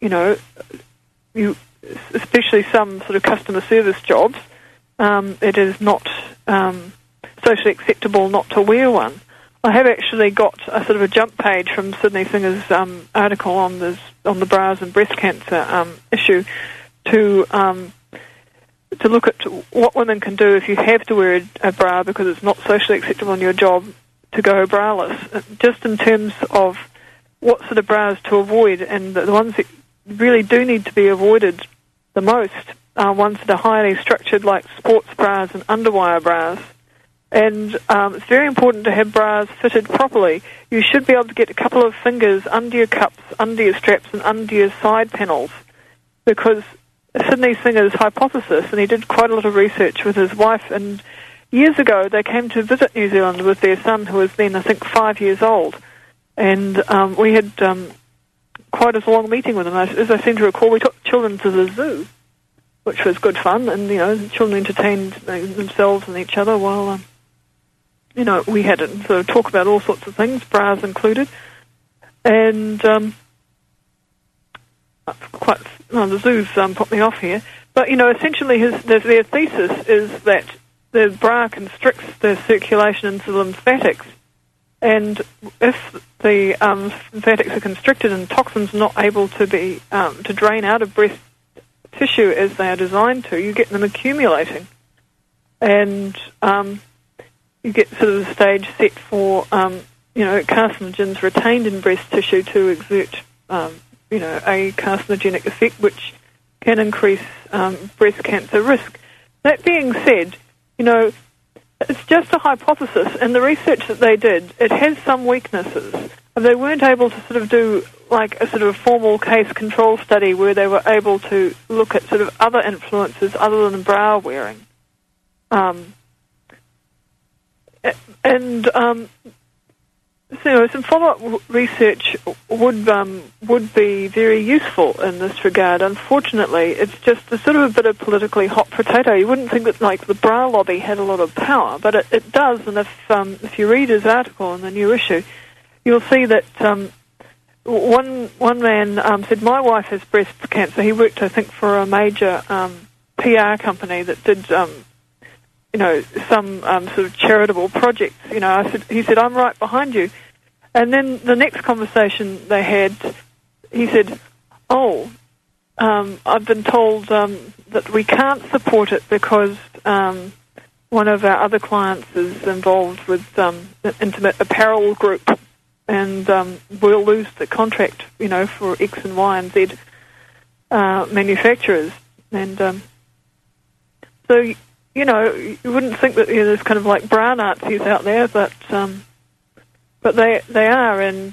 Speaker 14: especially some sort of customer service jobs, it is not socially acceptable not to wear one. I have actually got a sort of a jump page from Sydney Singer's article on the bras and breast cancer issue to look at what women can do if you have to wear a bra because it's not socially acceptable in your job to go braless, just in terms of what sort of bras to avoid, and the ones that really do need to be avoided the most are ones that are highly structured, like sports bras and underwire bras. And it's very important to have bras fitted properly. You should be able to get a couple of fingers under your cups, under your straps, and under your side panels, because Sydney Singer's hypothesis, and he did quite a lot of research with his wife, and years ago they came to visit New Zealand with their son, who was then, I think, 5 years old. And we had quite as long meeting with them. As I seem to recall, we took children to the zoo, which was good fun, and, the children entertained themselves and each other while, we had to sort of talk about all sorts of things, bras included. And the zoo's put me off here. But, essentially their thesis is that the bra constricts the circulation into the lymphatics. And if the lymphatics are constricted and toxins not able to be to drain out of breast tissue as they are designed to, you get them accumulating. And you get sort of the stage set for, carcinogens retained in breast tissue to exert, a carcinogenic effect, which can increase breast cancer risk. That being said, it's just a hypothesis, and the research that they did, it has some weaknesses. They weren't able to sort of do like a sort of formal case control study where they were able to look at sort of other influences other than bra wearing. Some follow-up research would be very useful in this regard. Unfortunately, it's just a sort of a bit of politically hot potato. You wouldn't think that like the bra lobby had a lot of power, but it does. And if you read his article in the new issue, you'll see that one man said, "My wife has breast cancer." He worked, I think, for a major PR company that did some sort of charitable projects. He said, "I'm right behind you." And then the next conversation they had, he said, I've been told that we can't support it because one of our other clients is involved with an intimate apparel group, and we'll lose the contract, for X and Y and Z manufacturers. And so, you wouldn't think that there's kind of like bra Nazis out there, but they are, and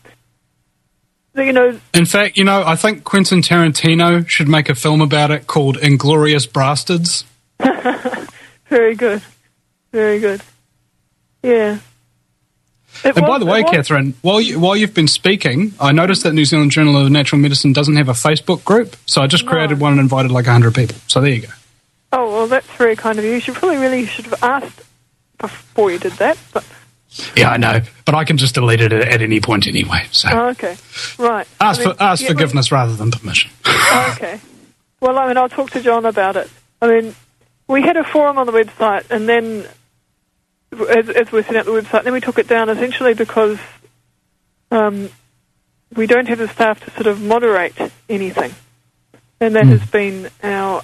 Speaker 9: In fact, I think Quentin Tarantino should make a film about it called Inglourious Bastards.
Speaker 14: Very good, very good. Yeah.
Speaker 9: And by the way, Catherine, while you've been speaking, I noticed that New Zealand Journal of Natural Medicine doesn't have a Facebook group, so I just created one and invited like 100 people. So there you go.
Speaker 14: Oh, well, that's very kind of you. You should have asked before you did that. But
Speaker 9: yeah, I know, but I can just delete it at any point anyway. So.
Speaker 14: Oh, okay, right.
Speaker 9: Ask forgiveness rather than permission.
Speaker 14: Okay. Well, I'll talk to John about it. We had a forum on the website, and then as we set up the website, then we took it down essentially because we don't have the staff to sort of moderate anything, and that has been our.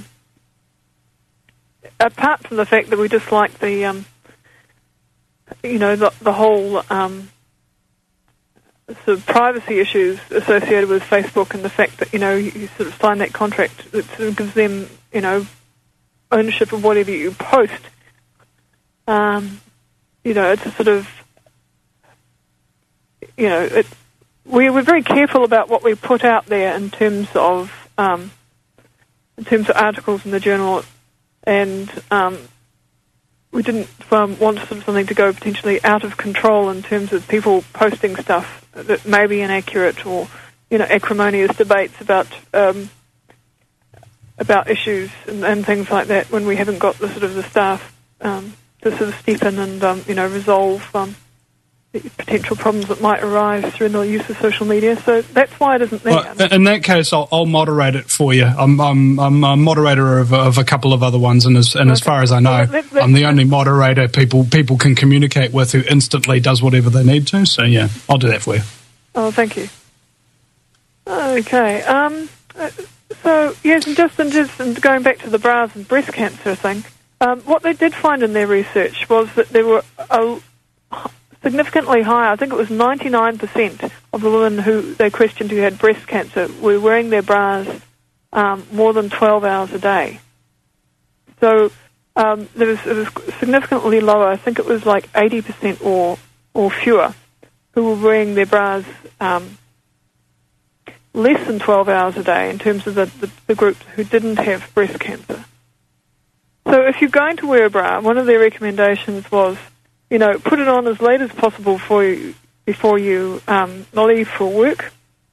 Speaker 14: Apart from the fact that we dislike the, the whole sort of privacy issues associated with Facebook, and the fact that you sort of sign that contract that sort of gives them ownership of whatever you post. It's a sort of we're very careful about what we put out there in terms of articles in the journal. And we didn't want sort of something to go potentially out of control in terms of people posting stuff that may be inaccurate or, acrimonious debates about issues and things like that when we haven't got the sort of the staff to sort of step in and resolve potential problems that might arise through the use of social media. So that's why it isn't there.
Speaker 9: Well, in that case, I'll moderate it for you. I'm a moderator of a couple of other ones, and as far as I know, I'm the only moderator people can communicate with who instantly does whatever they need to. So yeah, I'll do that for you.
Speaker 14: Oh, thank you. Okay. So yes, and just going back to the bras and breast cancer thing, what they did find in their research was that there were significantly higher. I think it was 99% of the women who they questioned who had breast cancer were wearing their bras more than 12 hours a day. So it was significantly lower. I think it was like 80% or fewer who were wearing their bras less than 12 hours a day in terms of the group who didn't have breast cancer. So if you're going to wear a bra, one of their recommendations was, put it on as late as possible before you leave for work.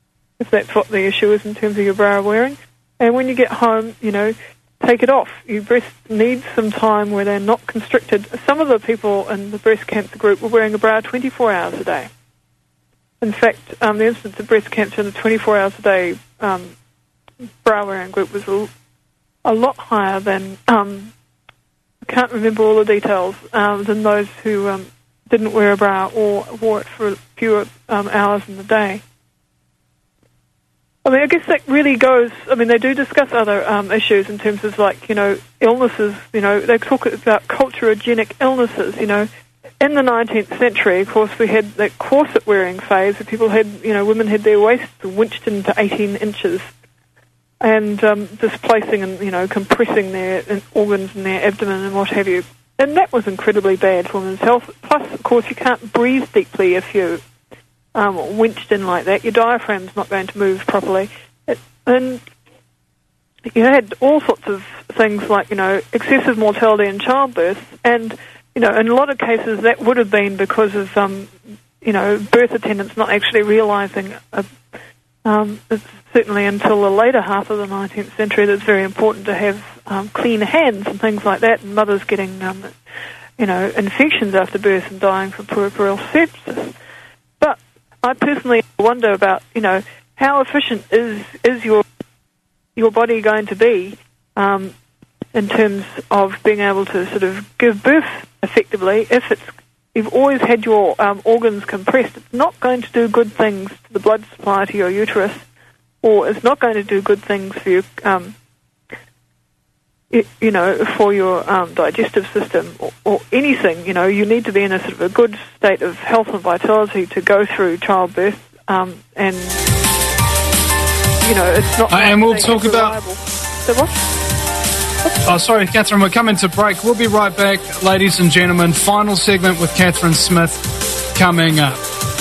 Speaker 14: if that's what the issue is in terms of your bra wearing. And when you get home, take it off. Your breasts need some time where they're not constricted. Some of the people in the breast cancer group were wearing a bra 24 hours a day. In fact, the incidence of breast cancer in the 24 hours a day bra wearing group was a lot higher than, I can't remember all the details, than those who didn't wear a bra or wore it for fewer hours in the day. I mean, I guess that really goes, they do discuss other issues in terms of, illnesses, they talk about culturogenic illnesses, In the 19th century, of course, we had that corset-wearing phase where people had, women had their waists winched into 18 inches and displacing and, compressing their organs in their abdomen and what have you. And that was incredibly bad for women's health. Plus, of course, you can't breathe deeply if you winched in like that. Your diaphragm's not going to move properly. And you had all sorts of things like, excessive mortality in childbirth. And, in a lot of cases that would have been because of, birth attendants not actually realising, certainly until the later half of the 19th century, that it's very important to have clean hands and things like that, and mothers getting, infections after birth and dying from puerperal sepsis. But I personally wonder about, how efficient is your body going to be in terms of being able to sort of give birth effectively if you've always had your organs compressed. It's not going to do good things to the blood supply to your uterus, or it's not going to do good things for you, for your digestive system or anything. You need to be in a sort of a good state of health and vitality to go through childbirth, and it's not.
Speaker 9: And we'll talk about.
Speaker 14: So what?
Speaker 9: Oh, sorry, Catherine, we're coming to break. We'll be right back, ladies and gentlemen. Final segment with Catherine Smith coming up.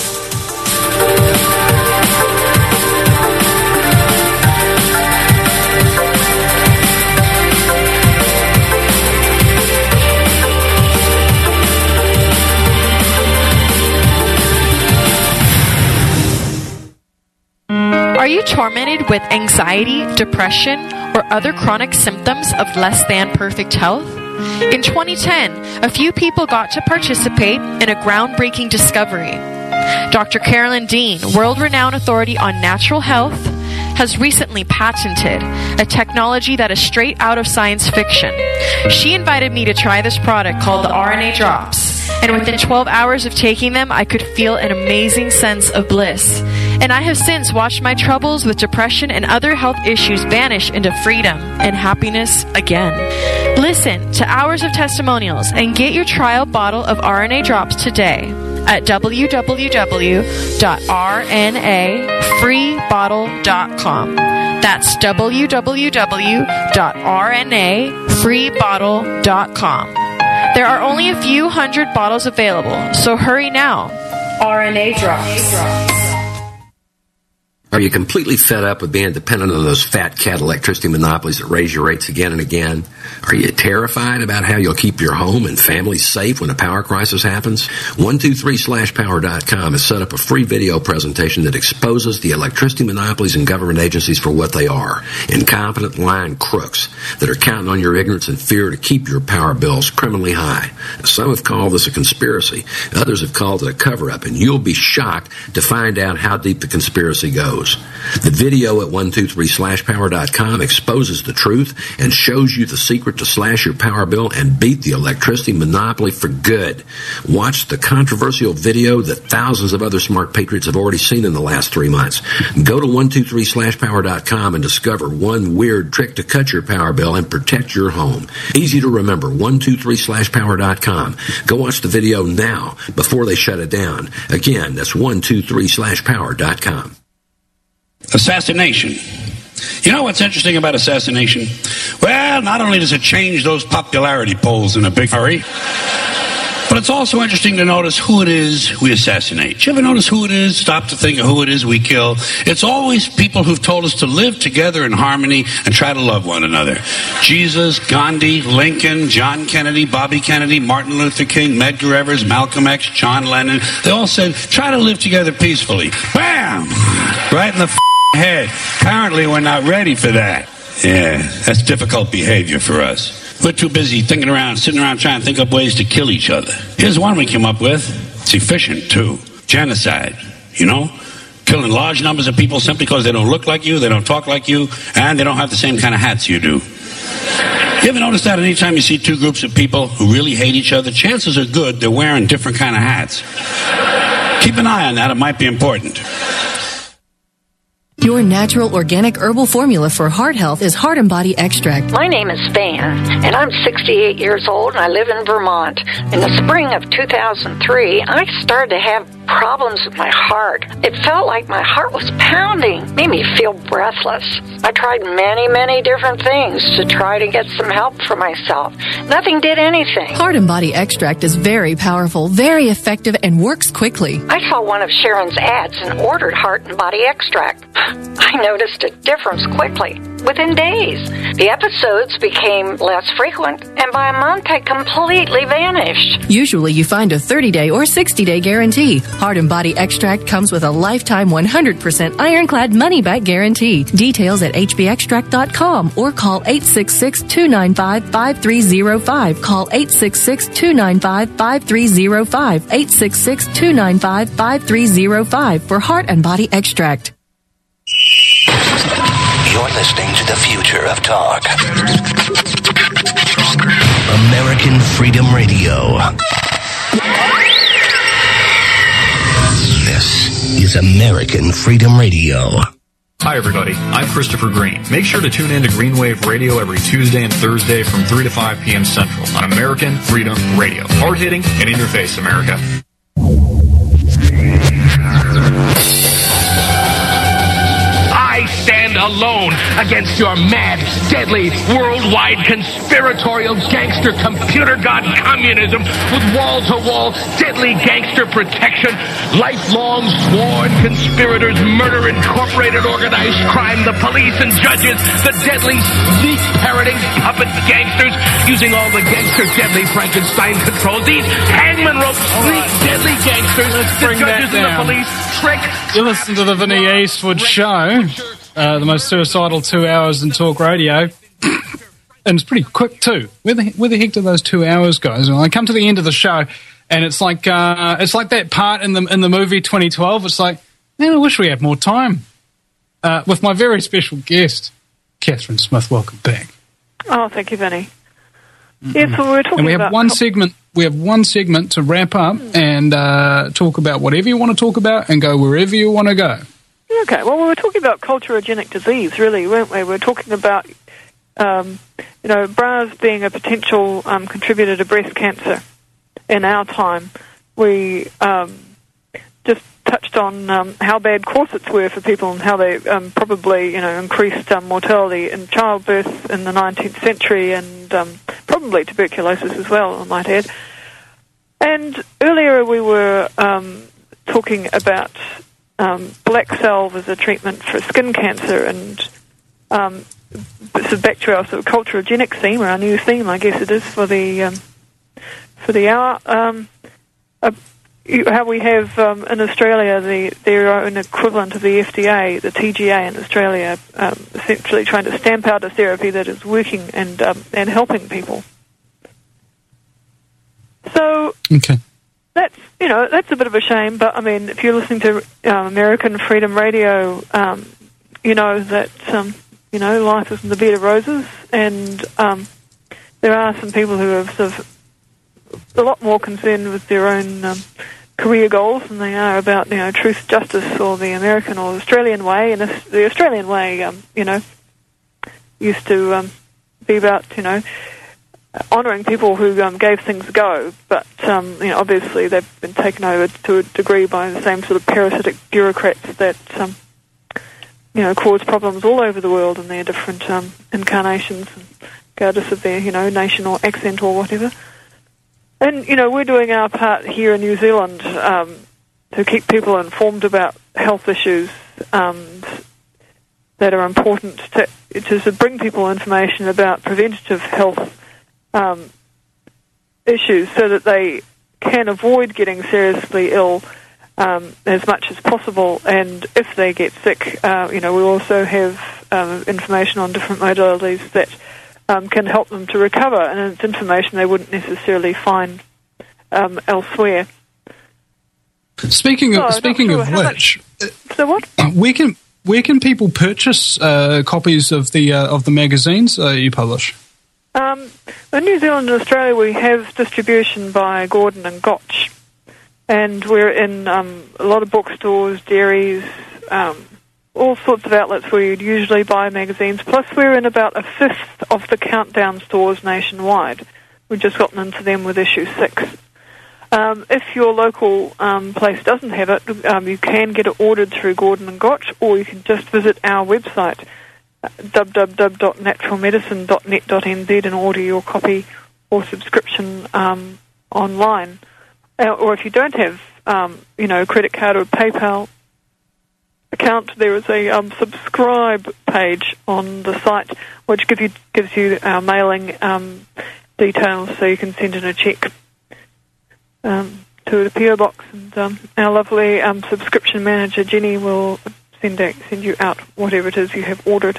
Speaker 10: Are you tormented with anxiety, depression, or other chronic symptoms of less than perfect health? In 2010, a few people got to participate in a groundbreaking discovery. Dr. Carolyn Dean, world-renowned authority on natural health, has recently patented a technology that is straight out of science fiction. She invited me to try this product called the RNA Drops, and within 12 hours of taking them, I could feel an amazing sense of bliss. And I have since watched my troubles with depression and other health issues vanish into freedom and happiness again. Listen to hours of testimonials and get your trial bottle of RNA Drops today at www.rnafreebottle.com. That's www.rnafreebottle.com. There are only a few hundred bottles available, so hurry now. RNA Drops.
Speaker 5: Are you completely fed up with being dependent on those fat cat electricity monopolies that raise your rates again and again? Are you terrified about how you'll keep your home and family safe when a power crisis happens? 123/power.com has set up a free video presentation that exposes the electricity monopolies and government agencies for what they are: incompetent, lying crooks that are counting on your ignorance and fear to keep your power bills criminally high. Some have called this a conspiracy. Others have called it a cover-up, and you'll be shocked to find out how deep the conspiracy goes. The video at 123/power.com exposes the truth and shows you the secret to slash your power bill and beat the electricity monopoly for good. Watch the controversial video that thousands of other smart patriots have already seen in the last 3 months. Go to 123/power.com and discover one weird trick to cut your power bill and protect your home. Easy to remember, 123/power.com. Go watch the video now before they shut it down. Again, that's 123/power.com.
Speaker 11: Assassination. You know what's interesting about assassination? Well, not only does it change those popularity polls in a big hurry, but it's also interesting to notice who it is we assassinate. You ever notice who it is? Stop to think of who it is we kill. It's always people who've told us to live together in harmony and try to love one another. Jesus, Gandhi, Lincoln, John Kennedy, Bobby Kennedy, Martin Luther King, Medgar Evers, Malcolm X, John Lennon. They all said, try to live together peacefully. Bam! Right in the head. Apparently, we're not ready for that. Yeah, that's difficult behavior for us. We're too busy sitting around trying to think up ways to kill each other. Here's one we came up with. It's efficient, too. Genocide, you know? Killing large numbers of people simply because they don't look like you, they don't talk like you, and they don't have the same kind of hats you do. You ever notice that anytime you see two groups of people who really hate each other, chances are good they're wearing different kind of hats. Keep an eye on that. It might be important.
Speaker 1: Your natural organic herbal formula for heart health is Heart and Body Extract.
Speaker 22: My name is Van, and I'm 68 years old, and I live in Vermont. In the spring of 2003, I started to have problems with my heart. It felt like my heart was pounding, made me feel breathless. I tried many different things to try to get some help for myself. Nothing did anything.
Speaker 1: Heart and Body Extract is very powerful, very effective, and works quickly.
Speaker 22: I saw one of Sharon's ads and ordered Heart and Body Extract. I noticed a difference quickly, within days. The episodes became less frequent, and by a month I completely vanished.
Speaker 1: Usually you find a 30-day or 60-day guarantee. Heart and Body Extract comes with a lifetime 100% ironclad money-back guarantee. Details at hbextract.com or call 866-295-5305. Call 866-295-5305. 866-295-5305 for Heart and Body Extract.
Speaker 8: You're listening to the future of talk. American Freedom Radio. This is American Freedom Radio.
Speaker 23: Hi, everybody. I'm Christopher Green. Make sure to tune in to Green Wave Radio every Tuesday and Thursday from 3 to 5 p.m. Central on American Freedom Radio. Hard-hitting and in your face, America.
Speaker 12: I stand alone against your mad, deadly, worldwide conspiratorial gangster computer god communism with wall-to-wall deadly gangster protection, lifelong sworn conspirators, murder, incorporated organized crime, the police and judges, the deadly, sneak-parroting puppet gangsters using all the gangster deadly Frankenstein controls. These hangman rope sneak deadly gangsters, the judges and the police trick.
Speaker 9: You listen to the Vinny Eastwood Show. The most suicidal 2 hours in talk radio. And it's pretty quick, too. Where the heck do those 2 hours go? Well, I come to the end of the show, and it's like that part in the movie 2012. It's like, man, I wish we had more time. With my very special guest, Catherine Smith. Welcome back.
Speaker 14: Oh, thank you, Vinny. Yes, so we're talking
Speaker 9: and we have
Speaker 14: about...
Speaker 9: one segment. We have one segment to wrap up and talk about whatever you want to talk about and go wherever you want to go.
Speaker 14: Okay, well, we were talking about culturogenic disease, really, weren't we? We were talking about, bras being a potential contributor to breast cancer in our time. We just touched on how bad corsets were for people and how they probably, increased mortality in childbirth in the 19th century and probably tuberculosis as well, I might add. And earlier we were talking about black salve as a treatment for skin cancer, and so back to our sort of culturogenic theme, or our new theme, I guess it is, for the hour. How we have in Australia their own equivalent of the FDA, the TGA in Australia, essentially trying to stamp out a therapy that is working and helping people. So. Okay. That's a bit of a shame, but I mean, if you're listening to American Freedom Radio, you know that life isn't a bed of roses, and there are some people who are sort of a lot more concerned with their own career goals than they are about truth, justice, or the American or Australian way. And the Australian way, used to be about honouring people who gave things a go, but obviously they've been taken over to a degree by the same sort of parasitic bureaucrats that cause problems all over the world in their different incarnations, regardless of their nation or accent or whatever. And we're doing our part here in New Zealand to keep people informed about health issues that are important to bring people information about preventative health issues so that they can avoid getting seriously ill as much as possible. And if they get sick, we also have information on different modalities that can help them to recover, and it's information they wouldn't necessarily find elsewhere.
Speaker 9: Speaking of which,
Speaker 14: so what?
Speaker 9: Where can people purchase copies of the magazines you publish?
Speaker 14: In New Zealand and Australia, we have distribution by Gordon and Gotch, and we're in a lot of bookstores, dairies, all sorts of outlets where you'd usually buy magazines. Plus, we're in about a fifth of the Countdown stores nationwide. We've just gotten into them with issue 6. If your local place doesn't have it, you can get it ordered through Gordon and Gotch, or you can just visit our website, www.naturalmedicine.net.nz, and order your copy or subscription online. Or if you don't have, a credit card or PayPal account, there is a subscribe page on the site which gives you our mailing details, so you can send in a check to the PO box, and our lovely subscription manager Jenny will send you out whatever it is you have ordered.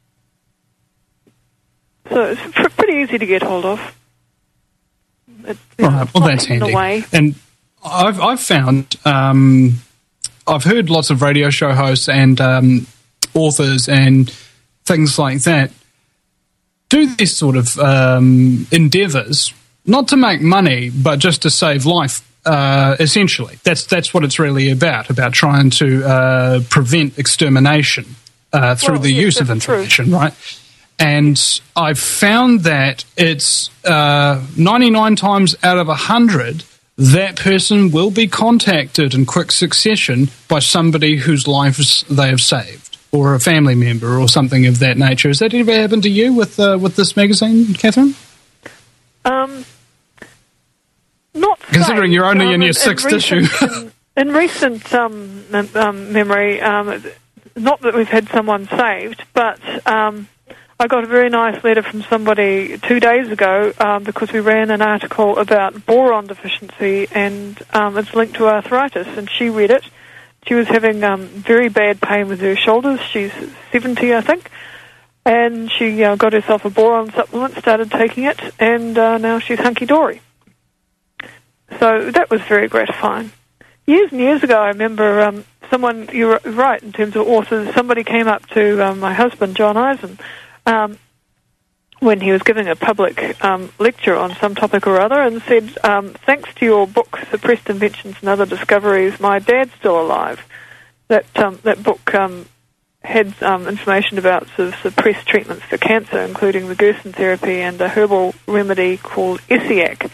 Speaker 14: So it's pretty easy to get hold of.
Speaker 9: Right, well, that's handy. And I've found I've heard lots of radio show hosts and authors and things like that do these sort of endeavours, not to make money, but just to save life. Essentially, that's what it's really about trying to prevent extermination through the use of information, right? And I've found that it's 99 times out of 100, that person will be contacted in quick succession by somebody whose lives they have saved, or a family member, or something of that nature. Has that ever happened to you with this magazine, Catherine?
Speaker 14: Not
Speaker 9: considering you're only in your 6th issue.
Speaker 14: In recent memory, not that we've had someone saved, but I got a very nice letter from somebody 2 days ago because we ran an article about boron deficiency, and it's linked to arthritis, and she read it. She was having very bad pain with her shoulders. She's 70, I think, and she got herself a boron supplement, started taking it, and now she's hunky-dory. So that was very gratifying. Years and years ago, I remember someone, you're right in terms of authors, somebody came up to my husband, John Eisen, when he was giving a public lecture on some topic or other, and said, thanks to your book, Suppressed Inventions and Other Discoveries, my dad's still alive. That book had information about sort of suppressed treatments for cancer, including the Gerson therapy and a herbal remedy called ESSIAC,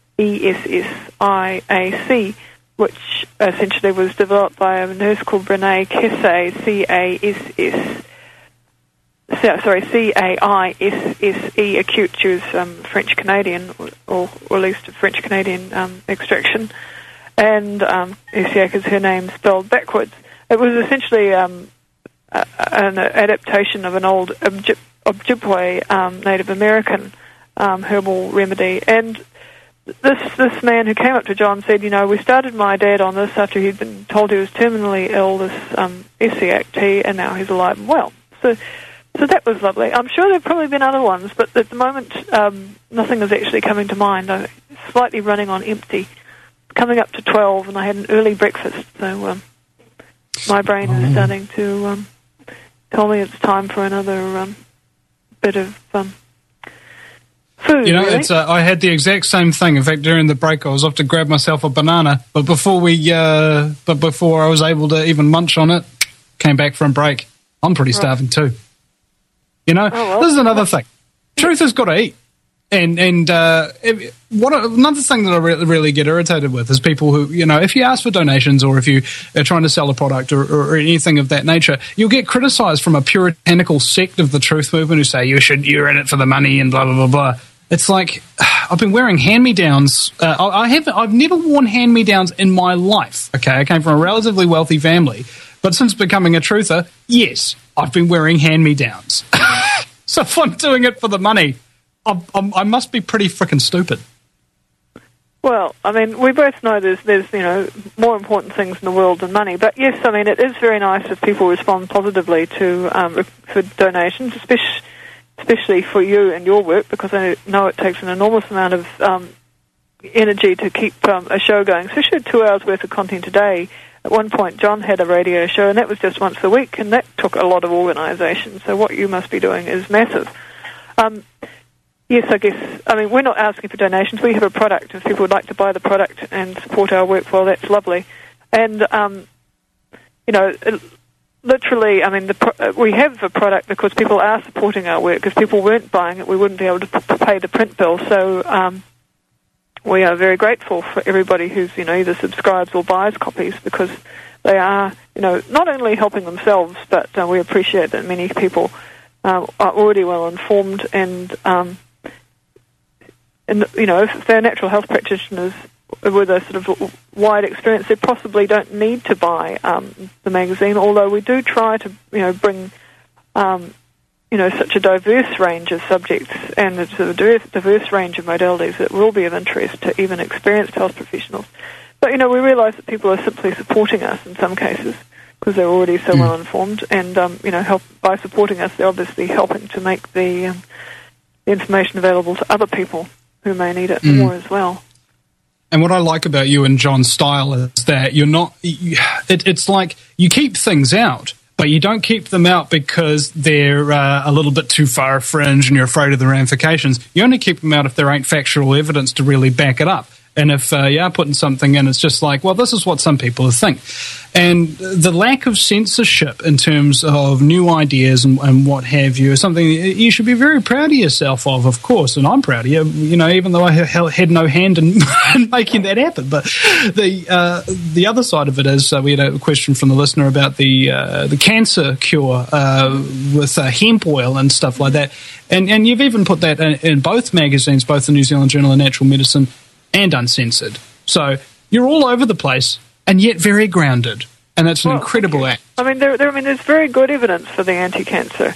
Speaker 14: ESSIAC, which essentially was developed by a nurse called Brené Caisse, C-A-I-S-S-E acute. She was French-Canadian, or at least of French-Canadian extraction, and ESSIAC is her name spelled backwards. It was essentially an adaptation of an old Ojibwe Native American herbal remedy, and this man who came up to John said, we started my dad on this after he'd been told he was terminally ill, this ESSIAC tea, and now he's alive and well. So that was lovely. I'm sure there have probably been other ones, but at the moment, nothing is actually coming to mind. I'm slightly running on empty, coming up to 12, and I had an early breakfast, so my brain is starting to tell me it's time for another bit of food. Really?
Speaker 9: I had the exact same thing. In fact, during the break, I was off to grab myself a banana, but before I was able to even munch on it, came back from break. I'm pretty starving too. This is another thing. Truth has got to eat. And another thing that I really get irritated with is people who, if you ask for donations, or if you are trying to sell a product or anything of that nature, you'll get criticised from a puritanical sect of the truth movement who say you're in it for the money and blah blah blah blah. It's like, I've been wearing hand-me-downs. I've never worn hand-me-downs in my life. Okay, I came from a relatively wealthy family, but since becoming a truther, yes, I've been wearing hand-me-downs. So if I'm doing it for the money, I must be pretty freaking stupid.
Speaker 14: Well, I mean, we both know there's more important things in the world than money. But yes, I mean, it is very nice if people respond positively to for donations, especially for you and your work, because I know it takes an enormous amount of energy to keep a show going, especially 2 hours worth of content a day. At one point, John had a radio show, and that was just once a week, and that took a lot of organisation. So what you must be doing is massive. Yes, I guess, I mean, we're not asking for donations. We have a product. If people would like to buy the product and support our work, well, that's lovely. And, literally, I mean, we have a product because people are supporting our work. If people weren't buying it, we wouldn't be able to pay the print bill. So we are very grateful for everybody who's, either subscribes or buys copies, because they are, not only helping themselves, but we appreciate that many people are already well informed and if they're natural health practitioners with a sort of wide experience, they possibly don't need to buy the magazine, although we do try to, bring, such a diverse range of subjects and a sort of diverse range of modalities that will be of interest to even experienced health professionals. But, we realise that people are simply supporting us in some cases because they're already so well informed, and, by supporting us, they're obviously helping to make the information available to other people who may need it more as well.
Speaker 9: And what I like about you and John's style is that you're not... it's like you keep things out, but you don't keep them out because they're a little bit too far fringe and you're afraid of the ramifications. You only keep them out if there ain't factual evidence to really back it up. And if you are putting something in, it's just like, well, this is what some people think. And the lack of censorship in terms of new ideas and what have you is something you should be very proud of yourself of course. And I'm proud of you, even though I had no hand in making that happen. But the other side of it is, we had a question from the listener about the cancer cure with hemp oil and stuff like that. And you've even put that in both magazines, both the New Zealand Journal of Natural Medicine and Uncensored. So you're all over the place and yet very grounded, and that's an incredible act.
Speaker 14: I mean, there's very good evidence for the anti-cancer,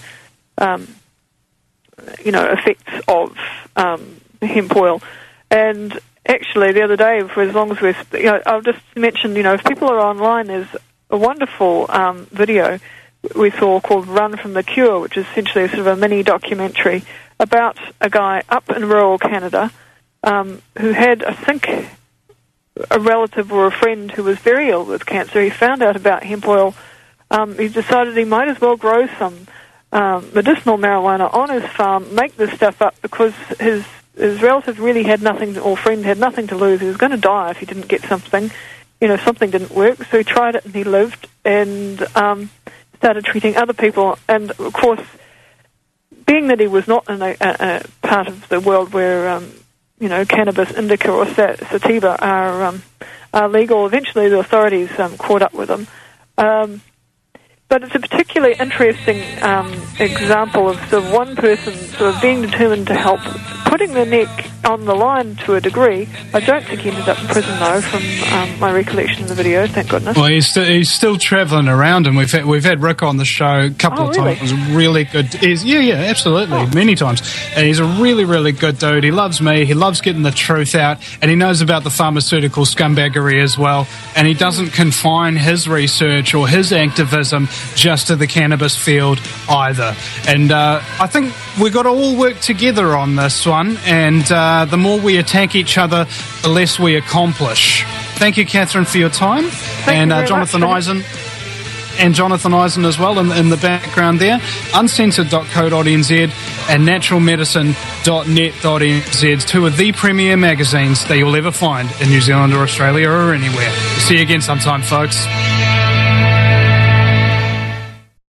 Speaker 14: effects of hemp oil. And actually, the other day, for as long as we're, I'll just mention, if people are online, there's a wonderful video we saw called "Run from the Cure," which is essentially sort of a mini documentary about a guy up in rural Canada who had, I think, a relative or a friend who was very ill with cancer. He found out about hemp oil. He decided he might as well grow some medicinal marijuana on his farm, make this stuff up, because his relative really had nothing, or friend had nothing to lose. He was going to die if he didn't get something. Something didn't work, so he tried it and he lived and started treating other people. And, of course, being that he was not in a part of the world where cannabis, indica, or sativa are legal, eventually the authorities caught up with him. But it's a particularly interesting example of sort of one person sort of being determined to help, putting their neck on the line to a degree. I don't think he ended up in prison, though, from my recollection of the video, thank goodness.
Speaker 9: Well, he's still travelling around, and we've had Rick on the show a couple of times. Really good. Absolutely, many times. And he's a really, really good dude. He loves me. He loves getting the truth out, and he knows about the pharmaceutical scumbaggery as well. And he doesn't confine his research or his activism just to the cannabis field either. And I think we've got to all work together on this one, and the more we attack each other, the less we accomplish. Thank you, Catherine, for your time. And Jonathan Eisen. And Jonathan Eisen as well in the background there. Uncensored.co.nz and naturalmedicine.net.nz, two of the premier magazines that you'll ever find in New Zealand or Australia or anywhere. See you again sometime, folks.